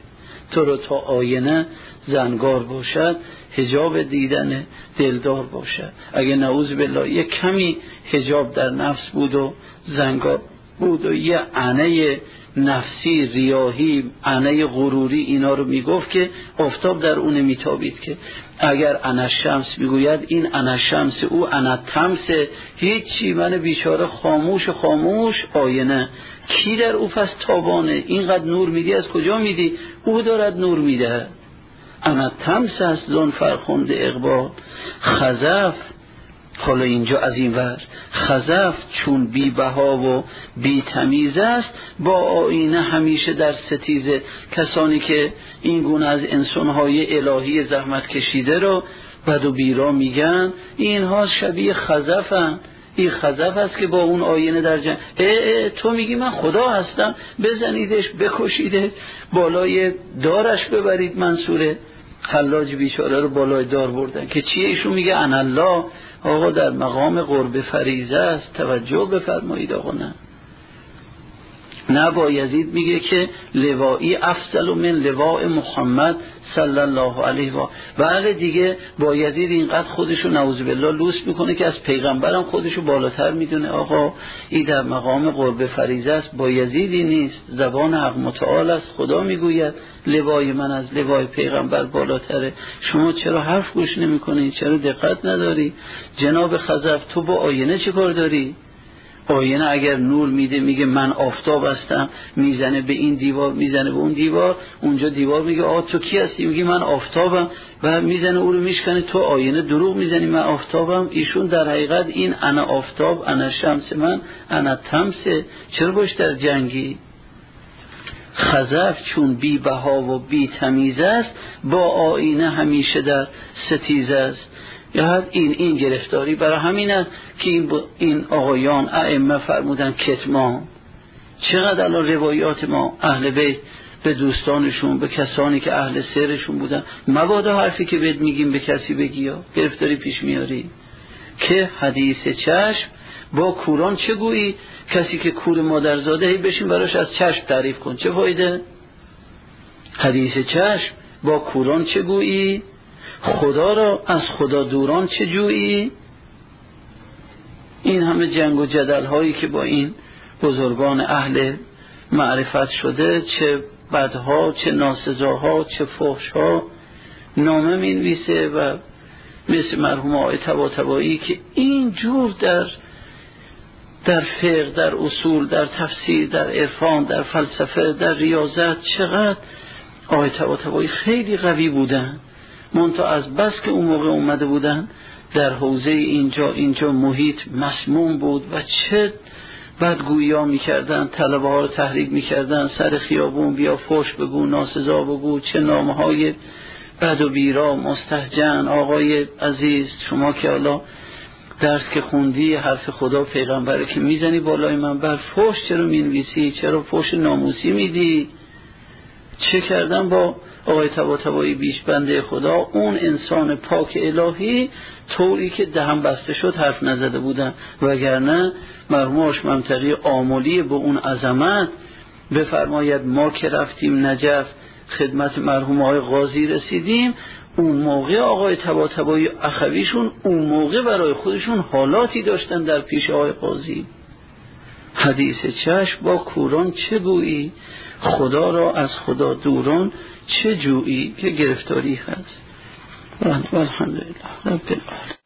تو رو تا آینه زنگار باشد، حجاب دیدن دلدار باشد. اگه نعوذ بالله یک کمی حجاب در نفس بود و زنگار بود و یه عنه نفسی ریاهی، عنه غروری اینا رو میگفت که آفتاب در اون میتابید، که اگر انا شمس میگوید این انا شمس، او انا تمس، هیچی، من بیچاره خاموش آینه. کی در او پس تابانه؟ اینقدر نور میدی از کجا میدی؟ او دارد نور میده. انا تمس است زن فرخنده اقبال خزف. حالا اینجا از این ور خزف چون بی بها و بی تمیز است، با آینه همیشه در ستیزه. کسانی که این گونه از انسانهای الهی زحمت کشیده رو بد و بیرا میگن، اینها شبیه خزفن. این خزف است که با اون آینه در جنگ. تو میگی من خدا هستم، بزنیدش بکشیده، بالای دارش ببرید. منصور حلاج بیچاره رو بالای دار بردن که چیه؟ ایشون میگه انالله. آقا در مقام قرب فریضه است، توجه بفرمایید. آقا نه با یزید میگه که لوایی افضل من لواء محمد صلی الله علیه و آله. دیگه با یزید اینقدر خودشو نعوذ بالله لوس میکنه که از پیغمبرم خودشو بالاتر میدونه. آقا این در مقام قرب فریضه است، با یزیدی نیست. زبان حق متعال است، خدا میگوید لوای من از لوای پیغمبر بالاتره. شما چرا حرف گوش نمیکنی؟ چرا دقت نداری؟ جناب خزف تو با آینه چه کار داری؟ آینه اگر نور میده میگه من آفتاب هستم، میزنه به این دیوار میزنه به اون دیوار، اونجا دیوار میگه آقا تو کی هستی؟ میگه من آفتابم، و میزنه او رو میشکنه. تو آینه دروغ میزنی من آفتابم. ایشون در حقیقت این انا آفتاب، انا شمس، من انا تمس. چرا باش در جنگی؟ خزف چون بی بها و بی تمیز است، با آینه همیشه در ستیز است. یا این گرفتاری برای همین است که این آقایان ائمه فرمودن کتمان. چقدر الان روایات ما اهل بیت به دوستانشون، به کسانی که اهل سرشون بودن، مبادا حرفی که بهت میگیم به کسی بگی یا گرفتاری پیش میاری. که حدیث چشم با کوران چه گویی؟ کسی که کور مادرزاده هی بشین براش از چشم تعریف کن، چه فایده؟ حدیث چشم با کوران چه گویی؟ خدا را از خدا دوران چه جویی؟ این همه جنگ و جدل هایی که با این بزرگان اهل معرفت شده، چه بدها، چه ناسزاها، چه فحشها، نامه می نویسه و مثل مرحوم آقای طباطبایی که اینجور در فقه، در اصول، در تفسیر، در عرفان، در فلسفه، در ریاضت، چقدر آقای طباطبایی خیلی قوی بودن. منتها از بس که اون موقع اومده بودن در حوزه اینجا محیط مسموم بود و چه بدگویی ها میکردن، طلبه ها رو تحریک میکردن، سر خیابون بیا فحش بگو، ناسزا بگو، چه نامه های بد و بیرا مستهجن. آقای عزیز شما که حالا درس که خوندی حرف خدا پیغمبره که میزنی بالای منبر، فحش چرا مینویسی؟ چرا فحش ناموسی میدی؟ چه کردن با آقای طباطبایی بیش بنده خدا؟ اون انسان پاک الهی طوری که دهن بسته شد حرف نزده بودن، وگرنه مرحوم هاشم منطقی آملی به اون عظمت بفرماید ما که رفتیم نجف خدمت مرحوم آقای قاضی رسیدیم، اون موقع آقای طباطبایی اخویشون اون موقع برای خودشون حالاتی داشتن در پیش آقای قاضی. حدیث چشم با کوران چه گویی؟ خدا را از خدا دوران چه جویی؟ که گرفتاری هست. الحمدلله رب العالمین.